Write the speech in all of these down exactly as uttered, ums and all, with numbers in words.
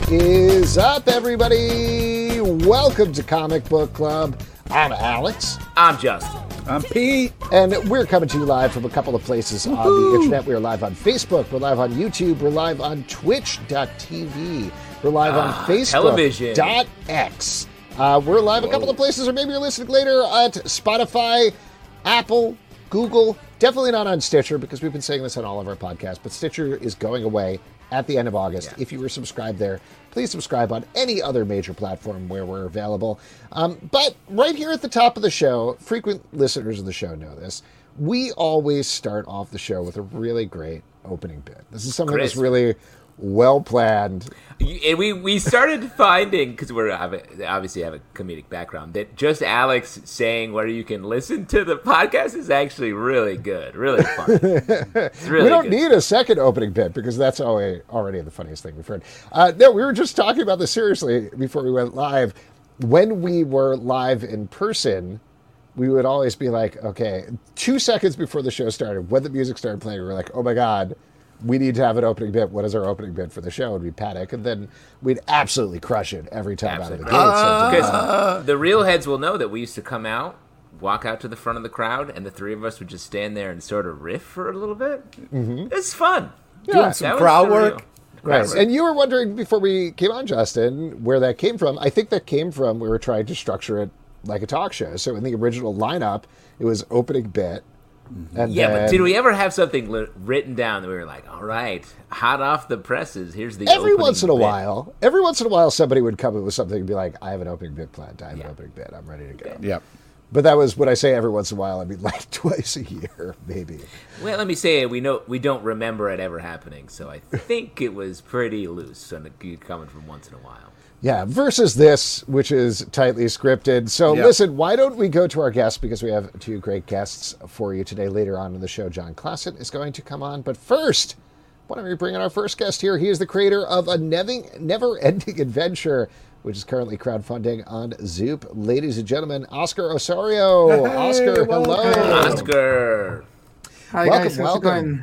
is up, everybody? Welcome to Comic Book Club. I'm Alex. I'm Justin. I'm Pete. And we're coming to you live from a couple of places Woo-hoo. on the internet. We're live on Facebook. We're live on YouTube. We're live on Twitch dot T V. We're live uh, on Facebook. Television. Dot X. Uh, we're live Whoa. a couple of places, or maybe you're listening later at Spotify, Apple, Google. Definitely not on Stitcher, because we've been saying this on all of our podcasts, but Stitcher is going away at the end of August. Yeah. If you were subscribed there, please subscribe on any other major platform where we're available. Um, but right here at the top of the show, frequent listeners of the show know this, we always start off the show with a really great opening bit. This is something Chris. that's really well planned. And we, we started finding, because we're obviously have a comedic background, that just Alex saying where you can listen to the podcast is actually really good, really fun. It's really we don't good. need a second opening bit, because that's already, already the funniest thing we've heard. Uh, no, we were just talking about this seriously before we went live. When we were live in person, we would always be like, okay, two seconds before the show started, when the music started playing, we were like, oh my God, we need to have an opening bit. What is our opening bit for the show? And we'd panic, and then we'd absolutely crush it every time absolutely. out of the gate. Uh, because uh, the real heads will know that we used to come out, walk out to the front of the crowd, and the three of us would just stand there and sort of riff for a little bit. Mm-hmm. It's fun. Yeah, doing some crowd work. Right. Right. And you were wondering before we came on, Justin, where that came from. I think that came from we were trying to structure it like a talk show. So in the original lineup, it was opening bit. And yeah, then, but did we ever have something li- written down that we were like, all right, hot off the presses, here's the every opening once in a bit. while, every once in a while, somebody would come up with something and be like, I have an opening bit planned. I have yeah. an opening bit. I'm ready to go. Yep. But that was, when I say every once in a while, I mean like twice a year, maybe. Well, let me say we know we don't remember it ever happening, so I think it was pretty loose and coming from once in a while. Yeah, versus this, which is tightly scripted. So yep. listen, why don't we go to our guests, because we have two great guests for you today. Later on in the show, John Classett is going to come on. But first, why don't we bring in our first guest here? He is the creator of A Never-Ending Adventure, which is currently crowdfunding on Zoop. Ladies and gentlemen, Oscar Osorio. Hey, Oscar, welcome. hello. Oscar. Hi, welcome, guys. How's welcome. it going?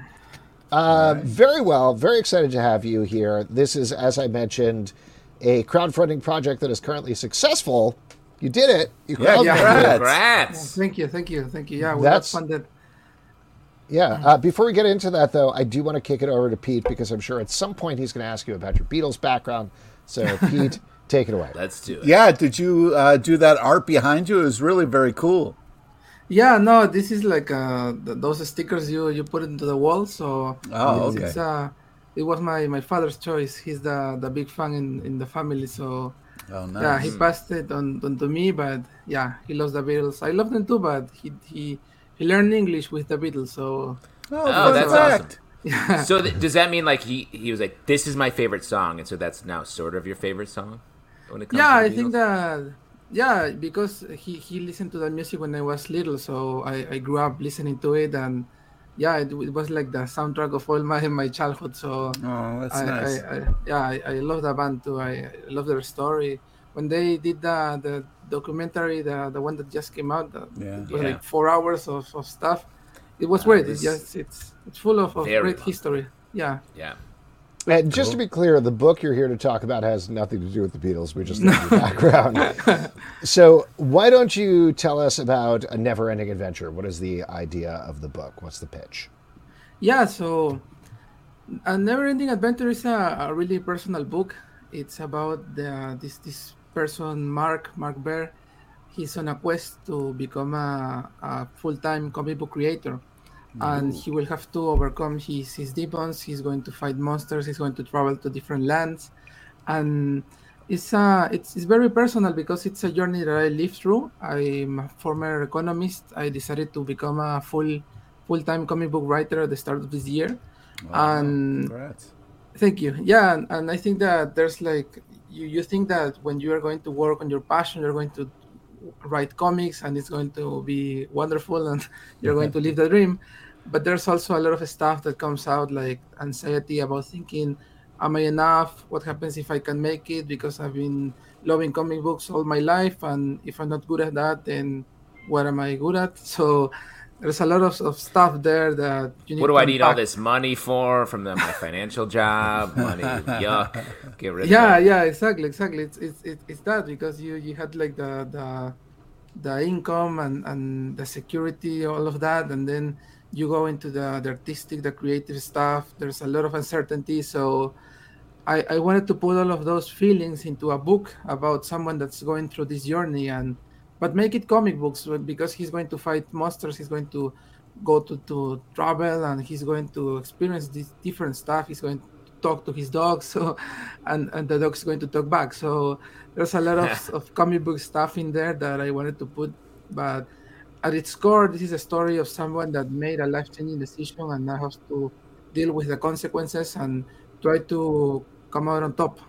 Uh, right. Very well. Very excited to have you here. This is, as I mentioned, a crowdfunding project that is currently successful. You did it. You yeah, crowdfunded congrats. it. Congrats. Yeah, thank you, thank you, thank you. Yeah, we That's, got funded. Yeah. Uh, before we get into that, though, I do want to kick it over to Pete, because I'm sure at some point he's going to ask you about your Beatles background. So, Pete, take it away. Let's do it. Yeah, did you uh, do that art behind you? It was really very cool. Yeah, no, this is like uh, th- those stickers you, you put into the wall. So oh, it's, okay. It's, uh, it was my, my father's choice. He's the, the big fan in, in the family. So oh, nice. yeah, he passed it on, on to me. But yeah, he loves the Beatles. I love them too, but he he, he learned English with the Beatles. So oh, oh that's awesome. Yeah. So th- does that mean like he, he was like, this is my favorite song, and so that's now sort of your favorite song when it comes yeah, to I the think Beatles? that yeah, because he, he listened to that music when I was little, so I, I grew up listening to it, and yeah, it, it was like the soundtrack of all my my childhood. So oh, that's I, nice. I, I, yeah, I, I love the band too. I, I love their story. When they did the the documentary, the the one that just came out, the, Yeah. it was Yeah. like four hours of, of stuff. It was Uh, great. it was It's just it's it's full of, of very great fun. history. Yeah. Yeah. And just to be clear, the book you're here to talk about has nothing to do with the Beatles. We just love your background. So why don't you tell us about A Never-Ending Adventure? What is the idea of the book? What's the pitch? Yeah, so A Never-Ending Adventure is a, a really personal book. It's about the this this person, Mark, Mark Bear. He's on a quest to become a, a full-time comic book creator. And he will have to overcome his, his demons. He's going to fight monsters. He's going to travel to different lands. And it's, uh, it's, it's very personal because it's a journey that I lived through. I'm a former economist. I decided to become a full full-time comic book writer at the start of this year. Wow. And Congrats. thank you. Yeah, and, and I think that there's like you, you think that when you are going to work on your passion, you're going to write comics and it's going to be wonderful and you're going to live the dream. But there's also a lot of stuff that comes out, like anxiety about thinking, am I enough? What happens if I can make it? Because I've been loving comic books all my life, and if I'm not good at that, then what am I good at? So there's a lot of, of stuff there that you What need do to I need all unpack. this money for from the, my financial job? Money, yuck. Get rid of Yeah, that. yeah, exactly, exactly. It's it's it's it's that because you you had like the the the income and and the security, all of that, and then you go into the the artistic, the creative stuff. There's a lot of uncertainty, so I I wanted to put all of those feelings into a book about someone that's going through this journey, and but make it comic books well, because he's going to fight monsters, he's going to go to to travel, and he's going to experience this different stuff. He's going to talk to his dog, so and and the dog's going to talk back. So there's a lot of of comic book stuff in there that I wanted to put, but at its core, this is a story of someone that made a life changing decision and now has to deal with the consequences and try to come out on top.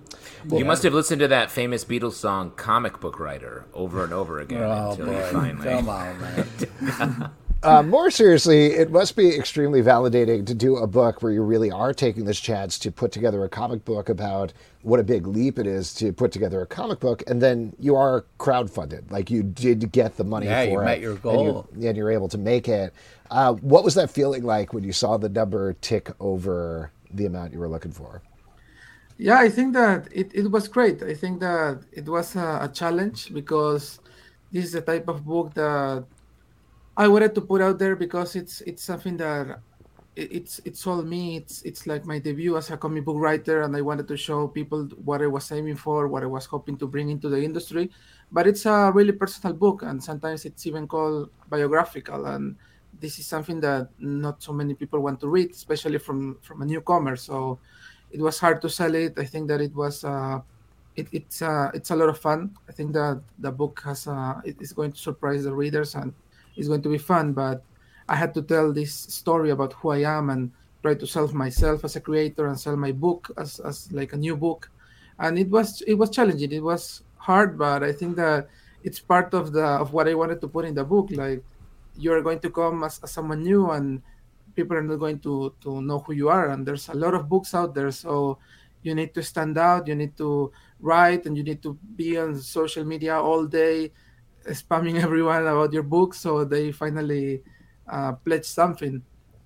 You Yeah. must have listened to that famous Beatles song "Comic Book Writer" over and over again Oh until you boy! finally. Come on, man. Uh, more seriously, it must be extremely validating to do a book where you really are taking this chance to put together a comic book about what a big leap it is to put together a comic book, and then you are crowdfunded. Like you did get the money Yeah, for you it, met your and, goal. you, and you're able to make it. Uh, what was that feeling like when you saw the number tick over the amount you were looking for? Yeah, I think that it, it was great. I think that it was a, a challenge because this is the type of book that I wanted to put out there because it's it's something that it- it's it's all me. It's it's like my debut as a comic book writer, and I wanted to show people what I was aiming for, what I was hoping to bring into the industry. But it's a really personal book, and sometimes it's even called biographical. And this is something that not so many people want to read, especially from from a newcomer. So it was hard to sell it. I think that it was. Uh, it, it's uh, it's a lot of fun. I think that the book has uh, it is going to surprise the readers and it's going to be fun. But I had to tell this story about who I am and try to sell myself as a creator and sell my book as, as like a new book. And it was it was challenging. It was hard, but I think that it's part of the of what I wanted to put in the book. Like you're going to come as, as someone new and people are not going to to know who you are. And there's a lot of books out there, so you need to stand out. You need to write, and you need to be on social media all day spamming everyone about your book so they finally uh, pledge something.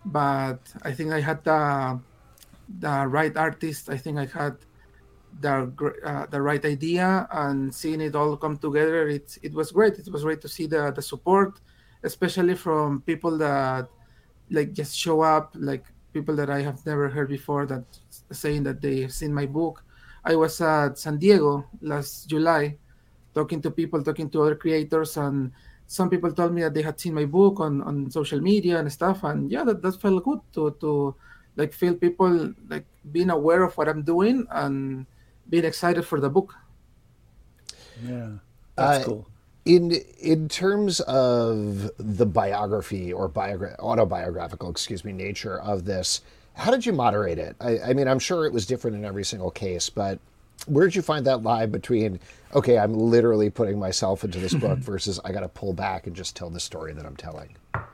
But I think I had the the right artist. I think I had the gr- uh, the right idea, and seeing it all come together, it it was great. It was great to see the the support, especially from people that like just show up, like people that I have never heard before that saying that they've seen my book. I was at San Diego last July talking to people, talking to other creators, and some people told me that they had seen my book on, on social media and stuff. And yeah, that, that felt good to to like feel people like being aware of what I'm doing and being excited for the book. Yeah, that's Uh, cool. in in terms of the biography or biogra- autobiographical, excuse me, nature of this, how did you moderate it? I, I mean, I'm sure it was different in every single case, but where did you find that line between, okay, I'm literally putting myself into this book versus I got to pull back and just tell the story that I'm telling?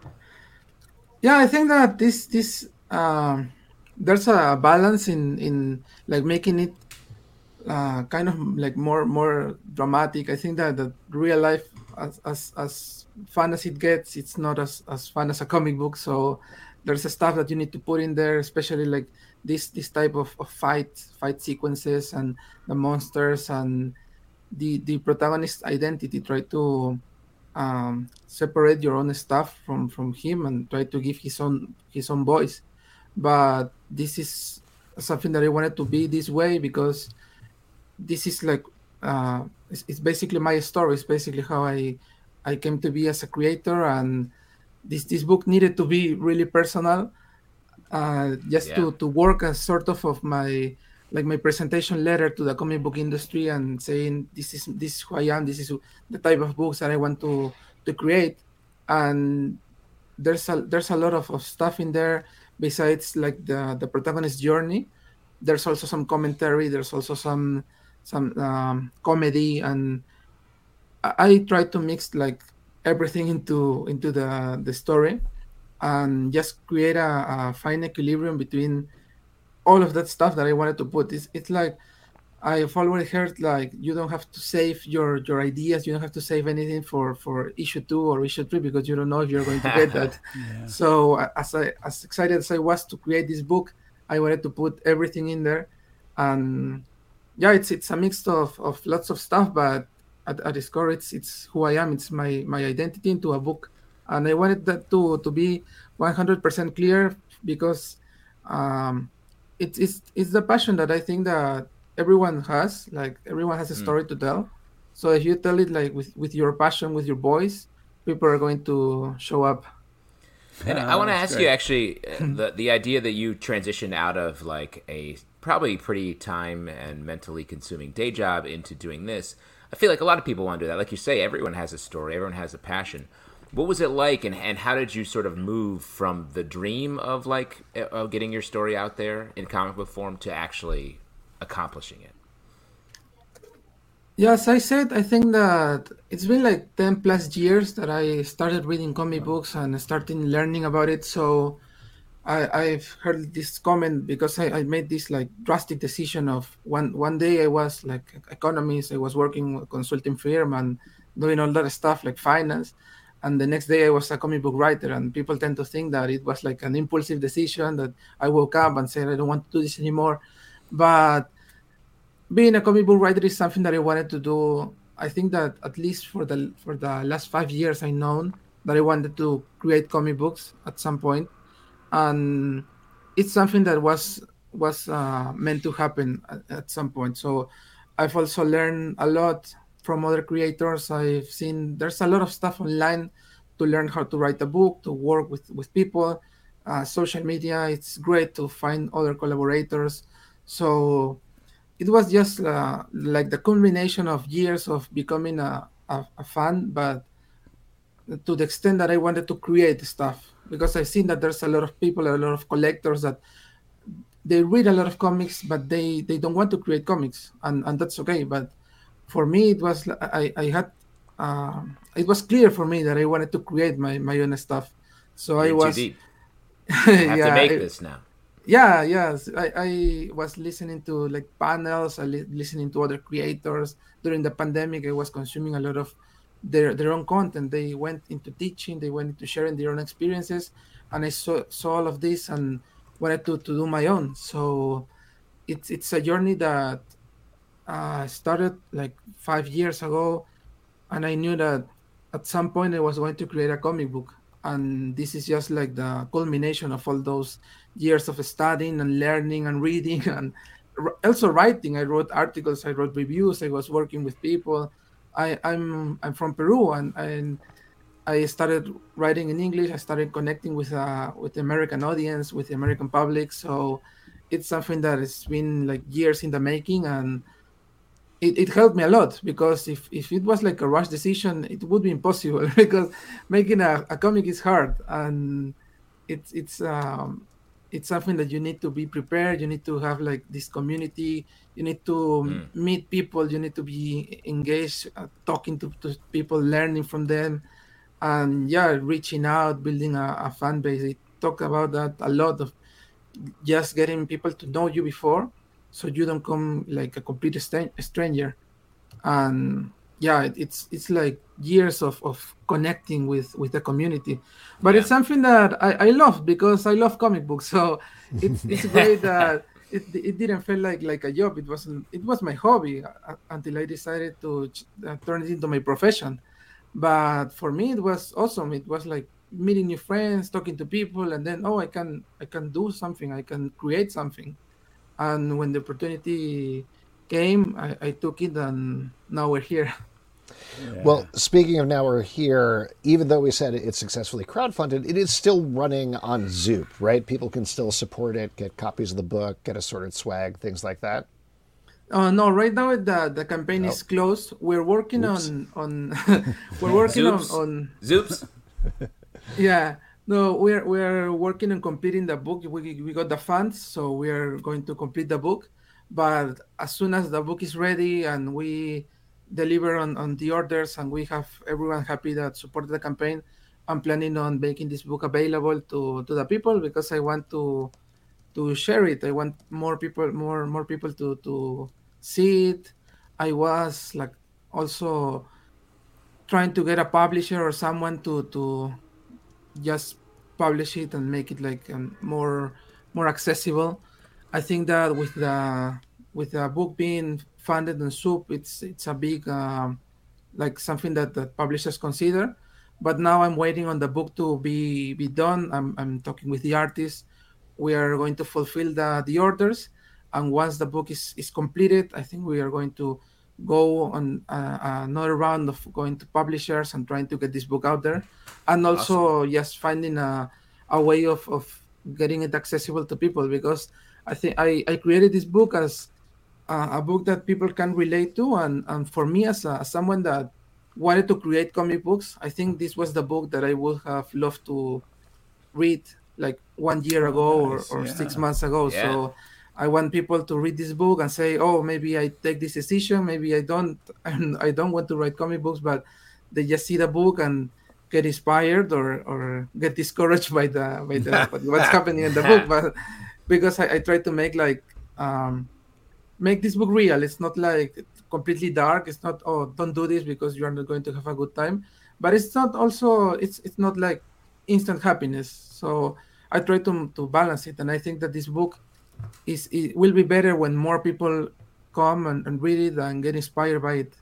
Yeah, I think that this this um, there's a balance in in like making it uh, kind of like more more dramatic. I think that the real life, as as as fun as it gets, it's not as as fun as a comic book. So there's a stuff that you need to put in there, especially like this this type of, of fight fight sequences and the monsters and the the protagonist's identity. Try to um, separate your own stuff from from him and try to give his own his own voice. But this is something that I wanted to be this way because this is like uh it's, it's basically my story. It's basically how i i came to be as a creator, and this this book needed to be really personal, uh just Yeah. to to work as sort of of my like my presentation letter to the comic book industry and saying this is this is who I am, this is the type of books that I want to to create. And there's a there's a lot of, of stuff in there besides like the the protagonist's journey. There's also some commentary, there's also some some um, comedy, and I, I try to mix like everything into into the the story and just create a, a fine equilibrium between all of that stuff that I wanted to put. It's, it's like I've already heard like you don't have to save your your ideas. You don't have to save anything for for issue two or issue three because you don't know if you're going to get that. Yeah. So a- as I as excited as I was to create this book, I wanted to put everything in there, and yeah, it's it's a mix of, of lots of stuff, but at, at its core, it's it's who I am. It's my my identity into a book, and I wanted that to to be one hundred percent clear because um, it's it's it's the passion that I think that everyone has. Like everyone has a Mm. story to tell. So if you tell it like with with your passion, with your voice, people are going to show up. And Yeah, I want to that's ask great. you actually uh, the the idea that you transitioned out of like a probably pretty time and mentally consuming day job into doing this. I feel like a lot of people want to do that. Like you say, everyone has a story, everyone has a passion. What was it like, and, and how did you sort of move from the dream of like uh, of getting your story out there in comic book form to actually accomplishing it? Yes, I said, I think that it's been like ten plus years that I started reading comic books and starting learning about it. So I, I've heard this comment because I, I made this like drastic decision of one one day I was like economist, I was working with a consulting firm and doing all that stuff like finance. And the next day I was a comic book writer, and people tend to think that it was like an impulsive decision that I woke up and said I don't want to do this anymore. But being a comic book writer is something that I wanted to do. I think that at least for the for the last five years I known that I wanted to create comic books at some point, and it's something that was was uh, meant to happen at, at some point. So I've also learned a lot from other creators. I've seen there's a lot of stuff online to learn how to write a book, to work with with people. Uh, social media, it's great to find other collaborators. So it was just uh, like the combination of years of becoming a, a, a fan, but to the extent that I wanted to create stuff because I've seen that there's a lot of people, a lot of collectors that they read a lot of comics, but they they don't want to create comics, and and that's okay. But for me, it was I I had uh, it was clear for me that I wanted to create my my own stuff. So You're I in too was deep. I have to yeah. make I, this now. yeah, yes, I, I was listening to like panels, I li- listening to other creators during the pandemic. I was consuming a lot of their their own content. They went into teaching, they went into sharing their own experiences, and I saw saw all of this and wanted to, to do my own. So it's it's a journey that uh, started like five years ago, and I knew that at some point I was going to create a comic book. And this is just like the culmination of all those years of studying and learning and reading and r- also writing. I wrote articles, I wrote reviews, I was working with people. I, I'm I'm from Peru, and, and I started writing in English. I started connecting with uh with the American audience, with the American public. So it's something that has been like years in the making, and it, it helped me a lot because if, if it was like a rush decision, it would be impossible because making a, a comic is hard, and it's it's um it's something that you need to be prepared. You need to have like this community. You need to Mm. meet people. You need to be engaged, uh, talking to, to people, learning from them, and yeah, reaching out, building a, a fan base. They talk about that a lot of just getting people to know you before, so you don't come like a complete stan- stranger. And yeah, it, it's it's like years of, of connecting with with the community, but Yeah. it's something that I, I love because I love comic books. So it's it's great that it, it didn't feel like like a job. It wasn't. It was my hobby uh, until I decided to ch- uh, turn it into my profession. But for me it was awesome. It was like meeting new friends, talking to people, and then oh, i can i can do something, I can create something. And when the opportunity came, i, I took it, and now we're here. Well, speaking of now we're here, even though we said it's successfully crowdfunded, it is still running on Zoop, right? People can still support it, get copies of the book, get assorted swag, things like that. Uh, no, right now the the campaign Nope. is closed. We're working Oops. on on we're working on Zoops. on Zoops. yeah, no, we're we're working on completing the book. We we got the funds, so we're going to complete the book. But as soon as the book is ready and we deliver on, on the orders and we have everyone happy that supported the campaign, I'm planning on making this book available to, to the people because I want to to share it. I want more people more more people to to see it. I was like also trying to get a publisher or someone to to just publish it and make it like um, more more accessible. I think that with the with the book being funded in Soup, it's it's a big um, like something that the publishers consider. But now I'm waiting on the book to be be done. I'm I'm talking with the artist. We are going to fulfill the the orders, and once the book is is completed, I think we are going to go on uh, another round of going to publishers and trying to get this book out there, and also just finding a a way of of getting it accessible to people, because I think I I created this book as uh, a book that people can relate to, and and for me as, a, as someone that wanted to create comic books, I think this was the book that I would have loved to read like one year ago nice. or, or Yeah. six months ago. Yeah. So I want people to read this book and say, oh, maybe I take this decision, maybe I don't, and I don't want to write comic books, but they just see the book and get inspired or, or get discouraged by the by the what's happening in the book. But because I, I try to make like um, make this book real. It's not like completely dark. It's not, oh, don't do this because you are not going to have a good time. But it's not also it's it's not like instant happiness. So I try to to balance it, and I think that this book is it will be better when more people come and, and read it and get inspired by it.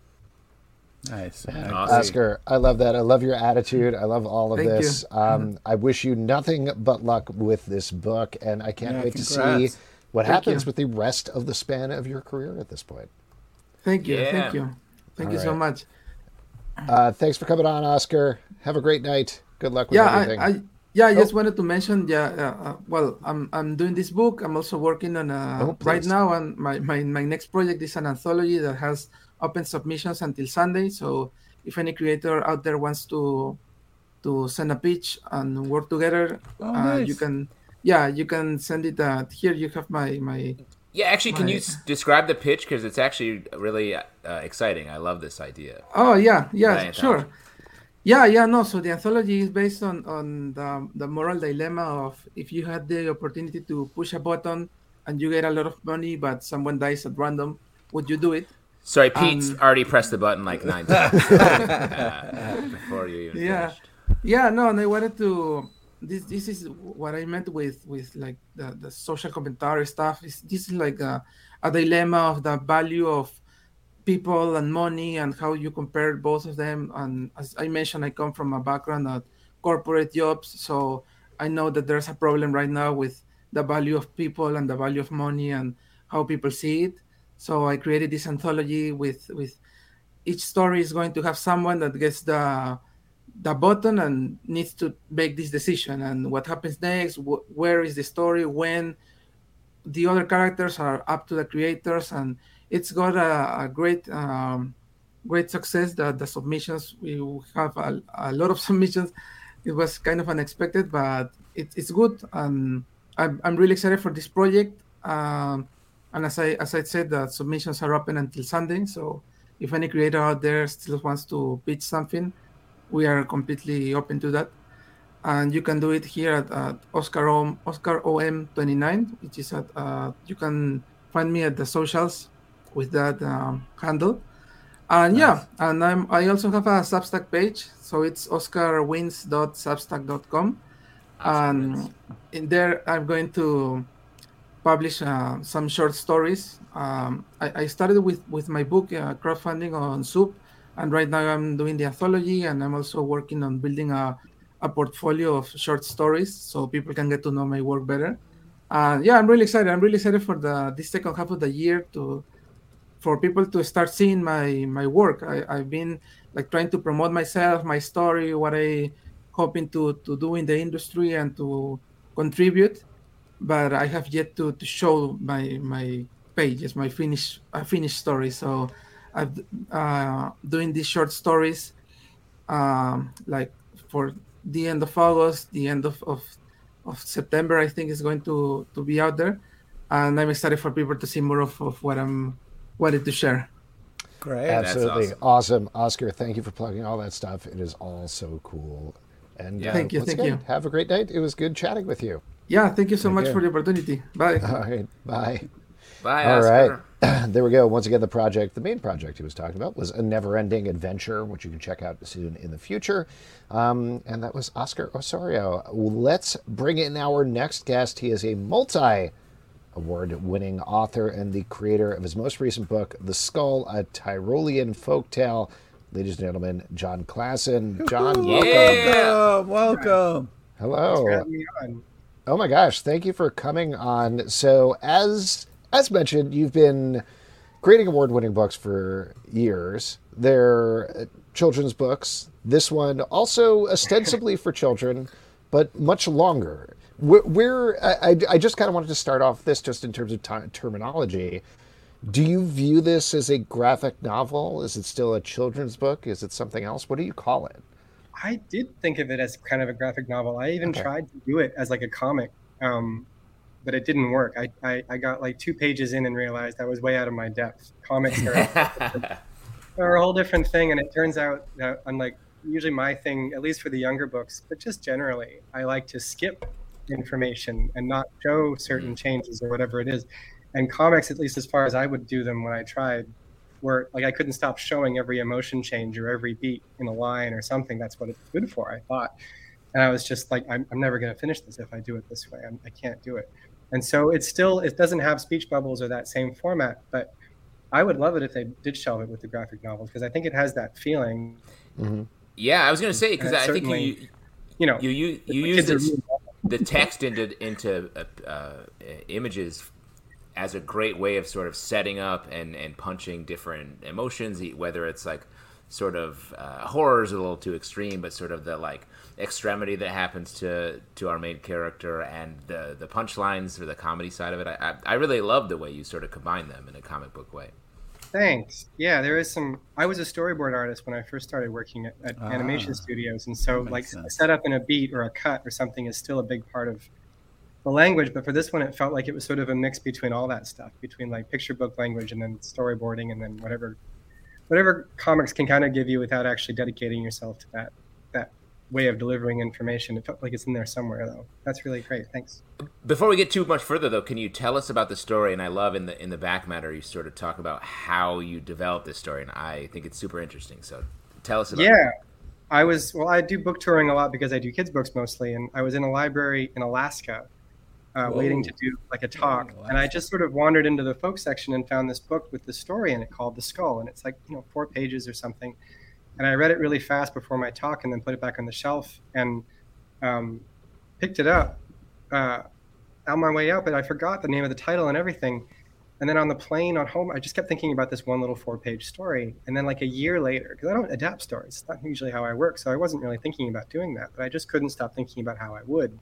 Nice. Awesome. Oscar, I love that. I love your attitude. I love all of Thank this. you. Um, I wish you nothing but luck with this book, and I can't Yeah, wait to see congrats. what Thank happens you. with the rest of the span of your career at this point. Thank you, Yeah. thank you, thank All you so right. much. Uh, thanks for coming on, Oscar. Have a great night. Good luck with Yeah, everything. I, I yeah, I just Oh. wanted to mention. Yeah, uh, uh, well, I'm I'm doing this book. I'm also working on a Oh, right please. now, and my, my my next project is an anthology that has open submissions until Sunday. So if any creator out there wants to to send a pitch and work together, Oh, uh, nice. you can. Yeah, you can send it. Uh, here you have my my. Yeah, actually, can you My- s- describe the pitch? Because it's actually really uh, exciting. I love this idea. Oh yeah, yeah, Right, sure. Yeah, yeah, no. So the anthology is based on on the the moral dilemma of if you had the opportunity to push a button and you get a lot of money, but someone dies at random, would you do it? Sorry, Pete's Um, already pressed the button like nine times uh, before you even Yeah, finished. yeah, no. And I wanted to. This this is what I meant with with like the the social commentary stuff. Is this is like a a dilemma of the value of people and money and how you compare both of them. And as I mentioned, I come from a background of corporate jobs, so I know that there's a problem right now with the value of people and the value of money and how people see it. So I created this anthology with with each story is going to have someone that gets the the button and needs to make this decision and what happens next, wh- where is the story, when. The other characters are up to the creators, and it's got a, a great um, great success. The, the submissions, we have a, a lot of submissions. It was kind of unexpected, but it, it's good, and I'm, I'm really excited for this project. Um, and as I as I said, the submissions are open until Sunday, so if any creator out there still wants to pitch something, we are completely open to that. And you can do it here at, at Oscar O M, Oscar O M twenty-nine, which is at uh, you can find me at the socials with that um, handle. And yeah, and I'm I also have a Substack page, so it's oscar wins dot substack dot com, and in there I'm going to publish uh, some short stories. Um, I, I started with with my book uh, crowdfunding on Soup, and right now I'm doing the anthology, and I'm also working on building a a portfolio of short stories so people can get to know my work better. Uh, yeah, I'm really excited. I'm really excited for the this second half of the year to for people to start seeing my my work. I, I've been like trying to promote myself, my story, what I hoping to to do in the industry and to contribute, but I have yet to, to show my my pages, my finished uh, finished story. So I've uh, doing these short stories um, like for the end of August, the end of, of, of September, I think is going to, to be out there. And I'm excited for people to see more of, of what I'm wanted to share. Great. Absolutely awesome. awesome. Oscar, thank you for plugging all that stuff. It is all so cool. And Yeah. uh, Thank you, once thank again, you. have a great night. It was good chatting with you. Yeah, thank you so Thank much you. for the opportunity. Bye. All right, bye. Bye, All Oscar. right. there we go. Once again, the project, the main project he was talking about was A Never-Ending Adventure, which you can check out soon in the future. Um, and that was Oscar Osorio. Let's bring in our next guest. He is a multi-award-winning author and the creator of his most recent book, The Skull, a Tyrolean Folktale. Ladies and gentlemen, John Klassen. John, welcome. Welcome. Welcome. Hello. Thanks for having me on. Oh my gosh, thank you for coming on. So as as mentioned, you've been creating award-winning books for years. They're children's books. This one also ostensibly for children, but much longer. Where, where I, I just kind of wanted to start off this just in terms of t- terminology. Do you view this as a graphic novel? Is it still a children's book? Is it something else? What do you call it? I did think of it as kind of a graphic novel. I even okay. tried to do it as like a comic, um, but it didn't work. I, I, I got like two pages in and realized I was way out of my depth. Comics are, are a whole different thing, and it turns out that unlike usually my thing, at least for the younger books, but just generally, I like to skip information and not show certain changes or whatever it is. And comics, at least as far as I would do them when I tried, where like I couldn't stop showing every emotion change or every beat in a line or something. That's what it's good for, I thought. And I was just like, I'm, I'm never going to finish this if I do it this way. I'm, I can't do it. And so it's still, it doesn't have speech bubbles or that same format, but I would love it if they did shelve it with the graphic novels, because I think it has that feeling. Mm-hmm. Yeah, I was going to say, because I think you, you know, you, you, you use this, the text into, into uh, uh, images as a great way of sort of setting up and, and punching different emotions, whether it's like sort of uh, horror is a little too extreme, but sort of the like extremity that happens to, to our main character and the, the punchlines or the comedy side of it. I, I really love the way you sort of combine them in a comic book way. Thanks. Yeah, there is some, I was a storyboard artist when I first started working at, at ah, animation studios. And so like sense. set up in a beat or a cut or something is still a big part of the language, but for this one, it felt like it was sort of a mix between all that stuff, between like picture book language and then storyboarding and then whatever, whatever comics can kind of give you without actually dedicating yourself to that that way of delivering information. It felt like it's in there somewhere, though. That's really great. Thanks. Before we get too much further, though, can you tell us about the story? And I love in the in the back matter, you sort of talk about how you developed this story, and I think it's super interesting. So tell us about. Yeah. It. I was well. I do book touring a lot because I do kids books mostly, and I was in a library in Alaska. Uh, waiting to do like a talk. And I just sort of wandered into the folk section and found this book with the story in it called The Skull. And it's like, you know, four pages or something. And I read it really fast before my talk and then put it back on the shelf and um, picked it up uh, on my way out. But I forgot the name of the title and everything. And then on the plane on home, I just kept thinking about this one little four page story. And then like a year later, because I don't adapt stories, it's not usually how I work. So I wasn't really thinking about doing that, but I just couldn't stop thinking about how I would.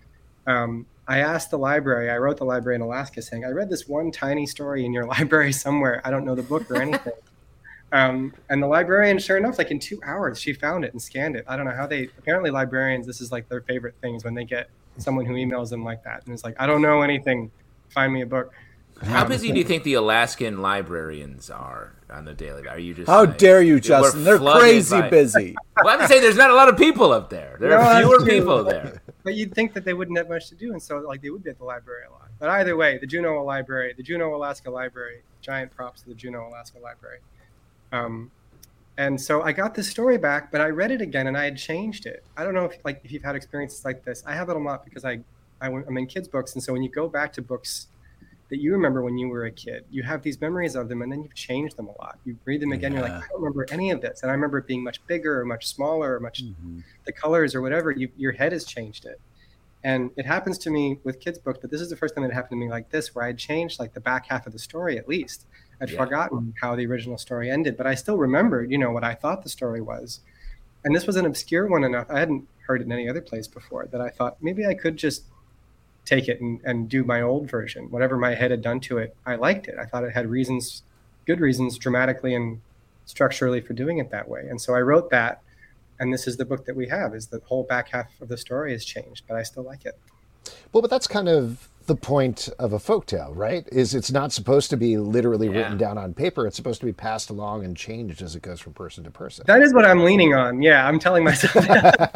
Um, I asked the library, I wrote the library in Alaska saying, I read this one tiny story in your library somewhere. I don't know the book or anything. um, and the librarian, sure enough, like in two hours, she found it and scanned it. I don't know how they, apparently librarians, this is like their favorite things when they get someone who emails them like that. And it's like, I don't know anything. Find me a book. How busy do you think the Alaskan librarians are on the daily? Are you just How like, dare you, Justin? They're crazy by... busy. Well, I have to say, there's not a lot of people up there. There are no, fewer people there. But you'd think that they wouldn't have much to do, and so like they would be at the library a lot. But either way, the Juneau Library, the Juneau Alaska Library, giant props to the Juneau Alaska Library. Um, and so I got this story back, but I read it again and I had changed it. I don't know if like if you've had experiences like this. I have it a lot because I, I I'm in kids' books, and so when you go back to books that you remember when you were a kid, you have these memories of them, and then you've changed them a lot. You read them again, yeah. You're like, I don't remember any of this. And I remember it being much bigger or much smaller or much mm-hmm. the colors or whatever. You, your head has changed it. And it happens to me with kids' books, but this is the first time it happened to me like this, where I changed like the back half of the story at least. I'd yeah. forgotten how the original story ended, but I still remembered, you know, what I thought the story was. And this was an obscure one enough. I hadn't heard it in any other place before that I thought maybe I could just take it and, and do my old version. Whatever my head had done to it, I liked it. I thought it had reasons, good reasons dramatically and structurally for doing it that way. And so I wrote that, and this is the book that we have, is the whole back half of the story has changed, but I still like it. Well, but that's kind of the point of a folktale, right? Is it's not supposed to be literally yeah. written down on paper. It's supposed to be passed along and changed as it goes from person to person. That is what I'm leaning on. Yeah, I'm telling myself that.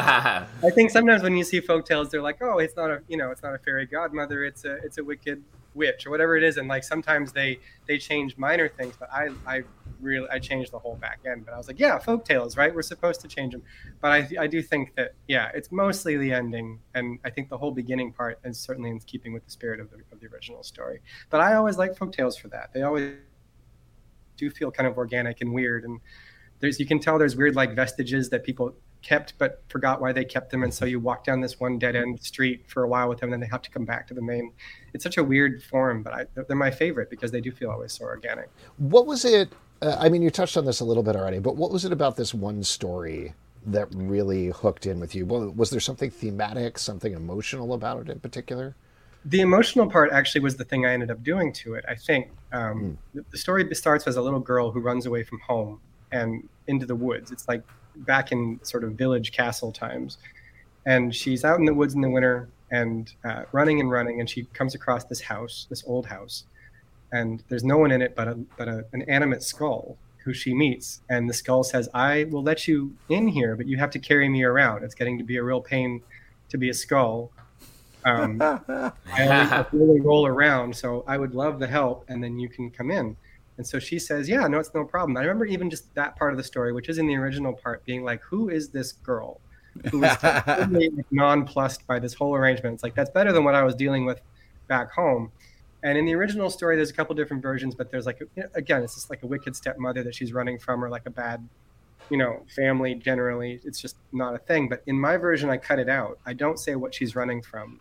I think sometimes when you see folktales, they're like, oh, it's not a, you know, it's not a fairy godmother. It's a, it's a wicked witch or whatever it is, and like sometimes they they change minor things, but I I really I changed the whole back end. But I was like, yeah, folk tales, right? We're supposed to change them, but I I do think that yeah, it's mostly the ending, and I think the whole beginning part is certainly in keeping with the spirit of the of the original story. But I always like folk tales for that. They always do feel kind of organic and weird, and there's you can tell there's weird like vestiges that people kept but forgot why they kept them, and so you walk down this one dead end street for a while with them and then they have to come back to the main. It's such a weird form, but I, they're my favorite because they do feel always so organic. What was it uh, I mean, you touched on this a little bit already, but what was it about this one story that really hooked in with you? Well, was there something thematic, something emotional about it in particular? The emotional part actually was the thing I ended up doing to it. I think um, mm. the story starts as a little girl who runs away from home and into the woods. It's like back in sort of village castle times, and she's out in the woods in the winter and uh, running and running, and she comes across this house, this old house, and there's no one in it but a but a, an animate skull who she meets, and the skull says, "I will let you in here, but you have to carry me around. It's getting to be a real pain to be a skull. Um, I really roll around, so I would love the help, and then you can come in." And so she says, yeah, no, it's no problem. I remember even just that part of the story, which is in the original part, being like, who is this girl who is totally nonplussed by this whole arrangement? It's like, that's better than what I was dealing with back home. And in the original story, there's a couple different versions, but there's like, again, it's just like a wicked stepmother that she's running from, or like a bad, you know, family generally. It's just not a thing. But in my version, I cut it out. I don't say what she's running from.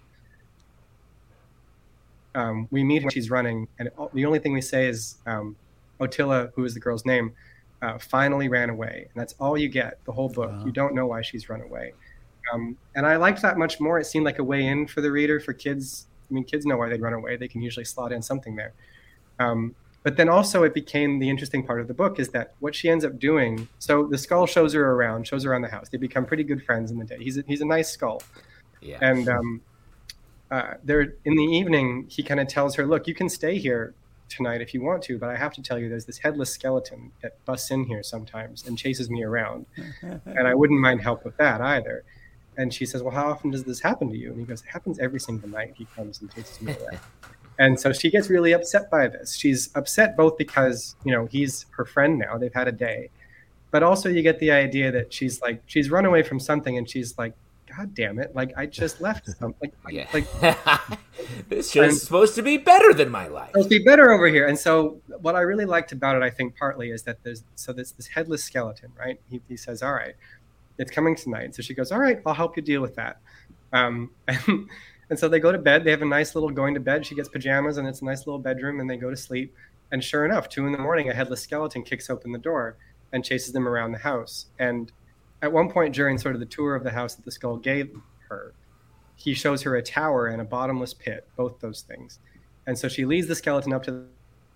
Um, we meet when she's running, and the only thing we say is, um, Ottila, who is the girl's name, uh, finally ran away. And that's all you get, the whole book. Wow. You don't know why she's run away. Um, and I liked that much more. It seemed like a way in for the reader, for kids. I mean, kids know why they'd run away. They can usually slot in something there. Um, but then also it became the interesting part of the book is that what she ends up doing, so the skull shows her around, shows her around the house. They become pretty good friends in the day. He's a, he's a nice skull. Yeah. And um, uh, there in the evening, he kind of tells her, look, you can stay here tonight if you want to, but I have to tell you there's this headless skeleton that busts in here sometimes and chases me around, and I wouldn't mind help with that either. And she says, well, how often does this happen to you? And he goes, it happens every single night. He comes and chases me around. And so she gets really upset by this. She's upset both because, you know, he's her friend now, they've had a day, but also you get the idea that she's like, she's run away from something, and she's like, God damn it! Like I just left something. Like, yeah. like this is supposed to be better than my life. Supposed to be better over here. And so, what I really liked about it, I think, partly is that there's so there's this headless skeleton, right? He, he says, "All right, it's coming tonight." So she goes, "All right, I'll help you deal with that." Um, and, and so they go to bed. They have a nice little going to bed. She gets pajamas, and it's a nice little bedroom, and they go to sleep. And sure enough, two in the morning, a headless skeleton kicks open the door and chases them around the house. And at one point during sort of the tour of the house that the skull gave her, he shows her a tower and a bottomless pit, both those things. And so she leads the skeleton up to the,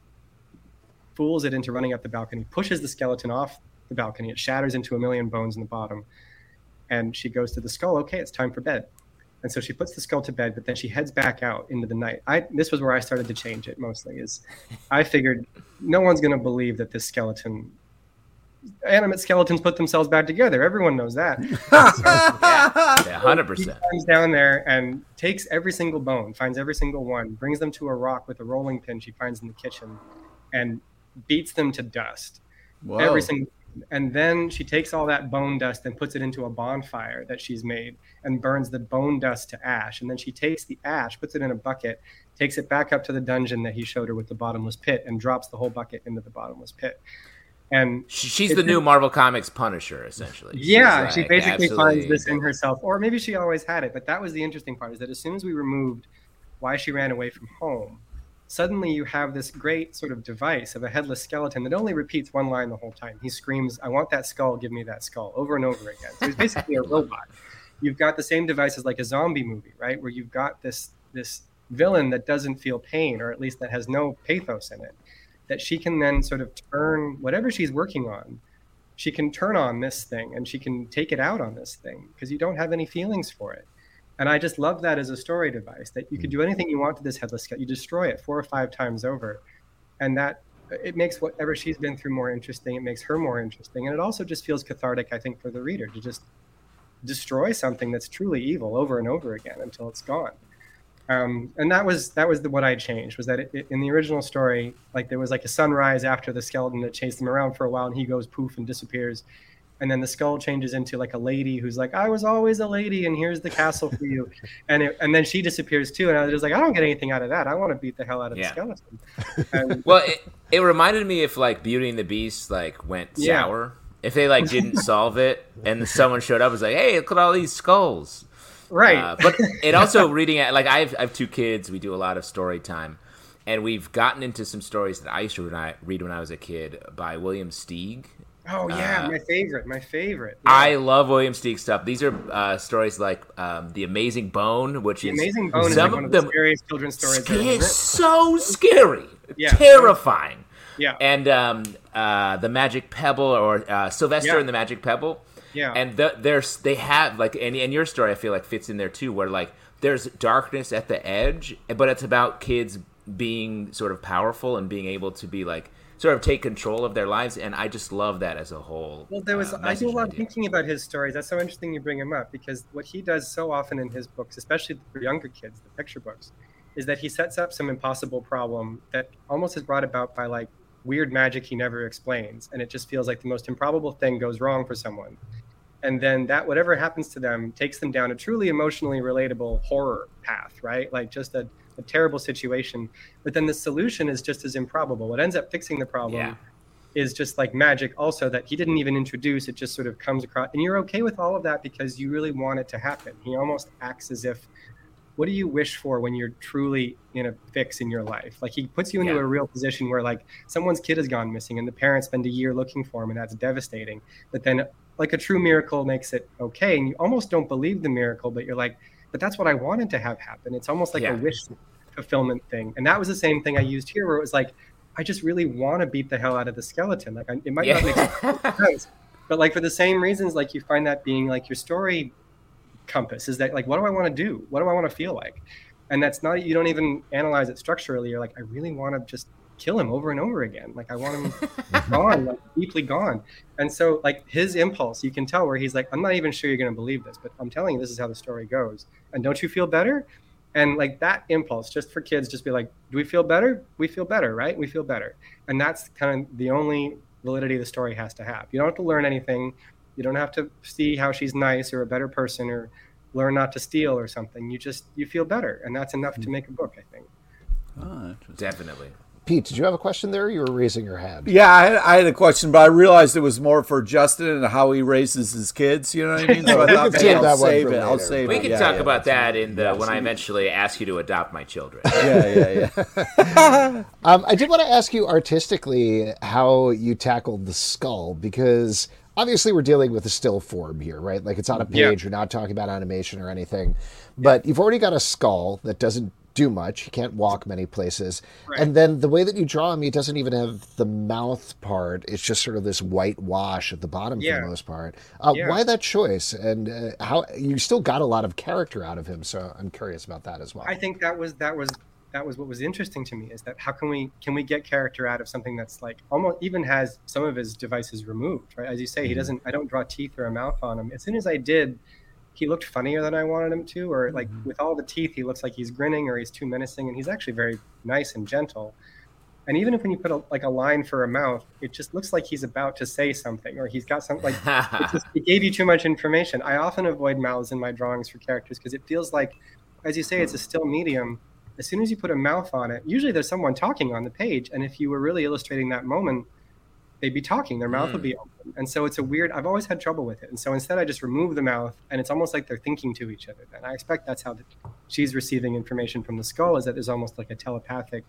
fools it into running up the balcony, pushes the skeleton off the balcony. It shatters into a million bones in the bottom. And she goes to the skull, okay, it's time for bed. And so she puts the skull to bed, but then she heads back out into the night. I, this was where I started to change it mostly, is I figured no one's going to believe that this skeleton... animate skeletons put themselves back together. Everyone knows that. So, yeah, one hundred percent. He comes down there and takes every single bone, finds every single one, brings them to a rock with a rolling pin she finds in the kitchen, and beats them to dust. Whoa. Every single, and then she takes all that bone dust and puts it into a bonfire that she's made and burns the bone dust to ash. And then she takes the ash, puts it in a bucket, takes it back up to the dungeon that he showed her with the bottomless pit, and drops the whole bucket into the bottomless pit. And she's the new Marvel Comics Punisher, essentially. Yeah, like, she basically finds this in good. herself, or maybe she always had it. But that was the interesting part, is that as soon as we removed why she ran away from home, suddenly you have this great sort of device of a headless skeleton that only repeats one line the whole time. He screams, "I want that skull, give me that skull," over and over again. So he's basically a robot. You've got the same device as like a zombie movie, right? Where you've got this this villain that doesn't feel pain, or at least that has no pathos in it, that she can then sort of turn whatever she's working on, she can turn on this thing and she can take it out on this thing because you don't have any feelings for it. And I just love that as a story device, that you could do anything you want to this headless skeleton. You destroy it four or five times over. And that it makes whatever she's been through more interesting. It makes her more interesting. And it also just feels cathartic, I think, for the reader to just destroy something that's truly evil over and over again until it's gone. Um, and that was that was the, what I changed was that it, it, in the original story, like there was like a sunrise after the skeleton that chased him around for a while, and he goes poof and disappears, and then the skull changes into like a lady who's like, I was always a lady, and here's the castle for you, and it, and then she disappears too, and I was just like, I don't get anything out of that. I want to beat the hell out of Yeah. the skeleton. And, Well, it, it reminded me if like Beauty and the Beast like went Yeah. sour. If they like didn't solve it, and someone showed up and was like, "Hey, look at all these skulls." right. Uh, but it also reading it like I have, I have two kids. We do a lot of story time, and we've gotten into some stories that I used to read when I, read when I was a kid by William Steig. oh yeah, uh, my favorite, my favorite. Yeah. I love William Steig stuff. These are uh, stories like um, The Amazing Bone, which The is Amazing Bone is some like one of of the them scariest children's stories I've ever sca- written. so scary, Yeah. terrifying. Yeah. And um, uh, The Magic Pebble, or uh, Sylvester Yeah. and the Magic Pebble. Yeah. And the, there's they have like, and, and your story I feel like fits in there too, where like there's darkness at the edge, but it's about kids being sort of powerful and being able to be like sort of take control of their lives, and I just love that as a whole. Well, there was uh, I do a message lot of idea. thinking about his stories. That's so interesting you bring him up, because what he does so often in his books, especially for younger kids, the picture books, is that he sets up some impossible problem that almost is brought about by like weird magic he never explains, and it just feels like the most improbable thing goes wrong for someone, and then that whatever happens to them takes them down a truly emotionally relatable horror path, right? Like just a, a terrible situation, but then the solution is just as improbable. What ends up fixing the problem Yeah. is just like magic also that he didn't even introduce. It just sort of comes across, and you're okay with all of that because you really want it to happen. He almost acts as if, what do you wish for when you're truly in a fix in your life? Like he puts you into Yeah. a real position where like someone's kid has gone missing and the parents spend a year looking for him, and that's devastating. But then like a true miracle makes it okay, and you almost don't believe the miracle, but you're like, but that's what I wanted to have happen. It's almost like Yeah. a wish fulfillment thing. And that was the same thing I used here, where it was like, I just really want to beat the hell out of the skeleton. Like I, it might not make Yeah. sense, but like for the same reasons, like you find that being like your story compass is that like, what do I want to do? What do I want to feel like? And that's not, you don't even analyze it structurally. You're like, I really want to just kill him over and over again. Like I want him gone, like deeply gone. And so like his impulse, you can tell where he's like, I'm not even sure you're going to believe this, but I'm telling you, this is how the story goes. And don't you feel better? And like that impulse, just for kids, just be like, do we feel better? We feel better, right? We feel better. And that's kind of the only validity the story has to have. You don't have to learn anything. You don't have to see how she's nice or a better person or learn not to steal or something. You just, you feel better. And that's enough to make a book, I think. Oh, interesting. Definitely. Pete, did you have a question there? You were raising your hand. Yeah, I had, I had a question, but I realized it was more for Justin and how he raises his kids. You know what I mean? So I We thought can maybe save I'll that one save for it. I'll later. save We it. can Yeah, talk yeah. about that in the when I eventually ask you to adopt my children. Yeah, yeah, yeah. Um, I did want to ask you artistically how you tackled the skull, because obviously we're dealing with a still form here, right? Like it's on a page. Yeah. You're not talking about animation or anything, but you've already got a skull that doesn't do much. He can't walk many places. Right. And then the way that you draw him, he doesn't even have the mouth part. It's just sort of this white wash at the bottom Yeah. for the most part. Uh, Yeah. Why that choice? And uh, how you still got a lot of character out of him. So I'm curious about that as well. I think that was, that was, that was what was interesting to me, is that how can we, can we get character out of something that's like almost even has some of his devices removed, right? As you say, he doesn't, I don't draw teeth or a mouth on him. As soon as I did, he looked funnier than I wanted him to, or like with all the teeth, he looks like he's grinning or he's too menacing, and he's actually very nice and gentle. And even if when you put a, like a line for a mouth, it just looks like he's about to say something, or he's got something like, it, just, it gave you too much information. I often avoid mouths in my drawings for characters because it feels like, as you say, it's a still medium. As soon as you put a mouth on it, usually there's someone talking on the page. And if you were really illustrating that moment, they'd be talking, their mouth Mm. would be open. And so it's a weird, I've always had trouble with it. And so instead I just remove the mouth, and it's almost like they're thinking to each other. And I expect that's how the, she's receiving information from the skull, is that there's almost like a telepathic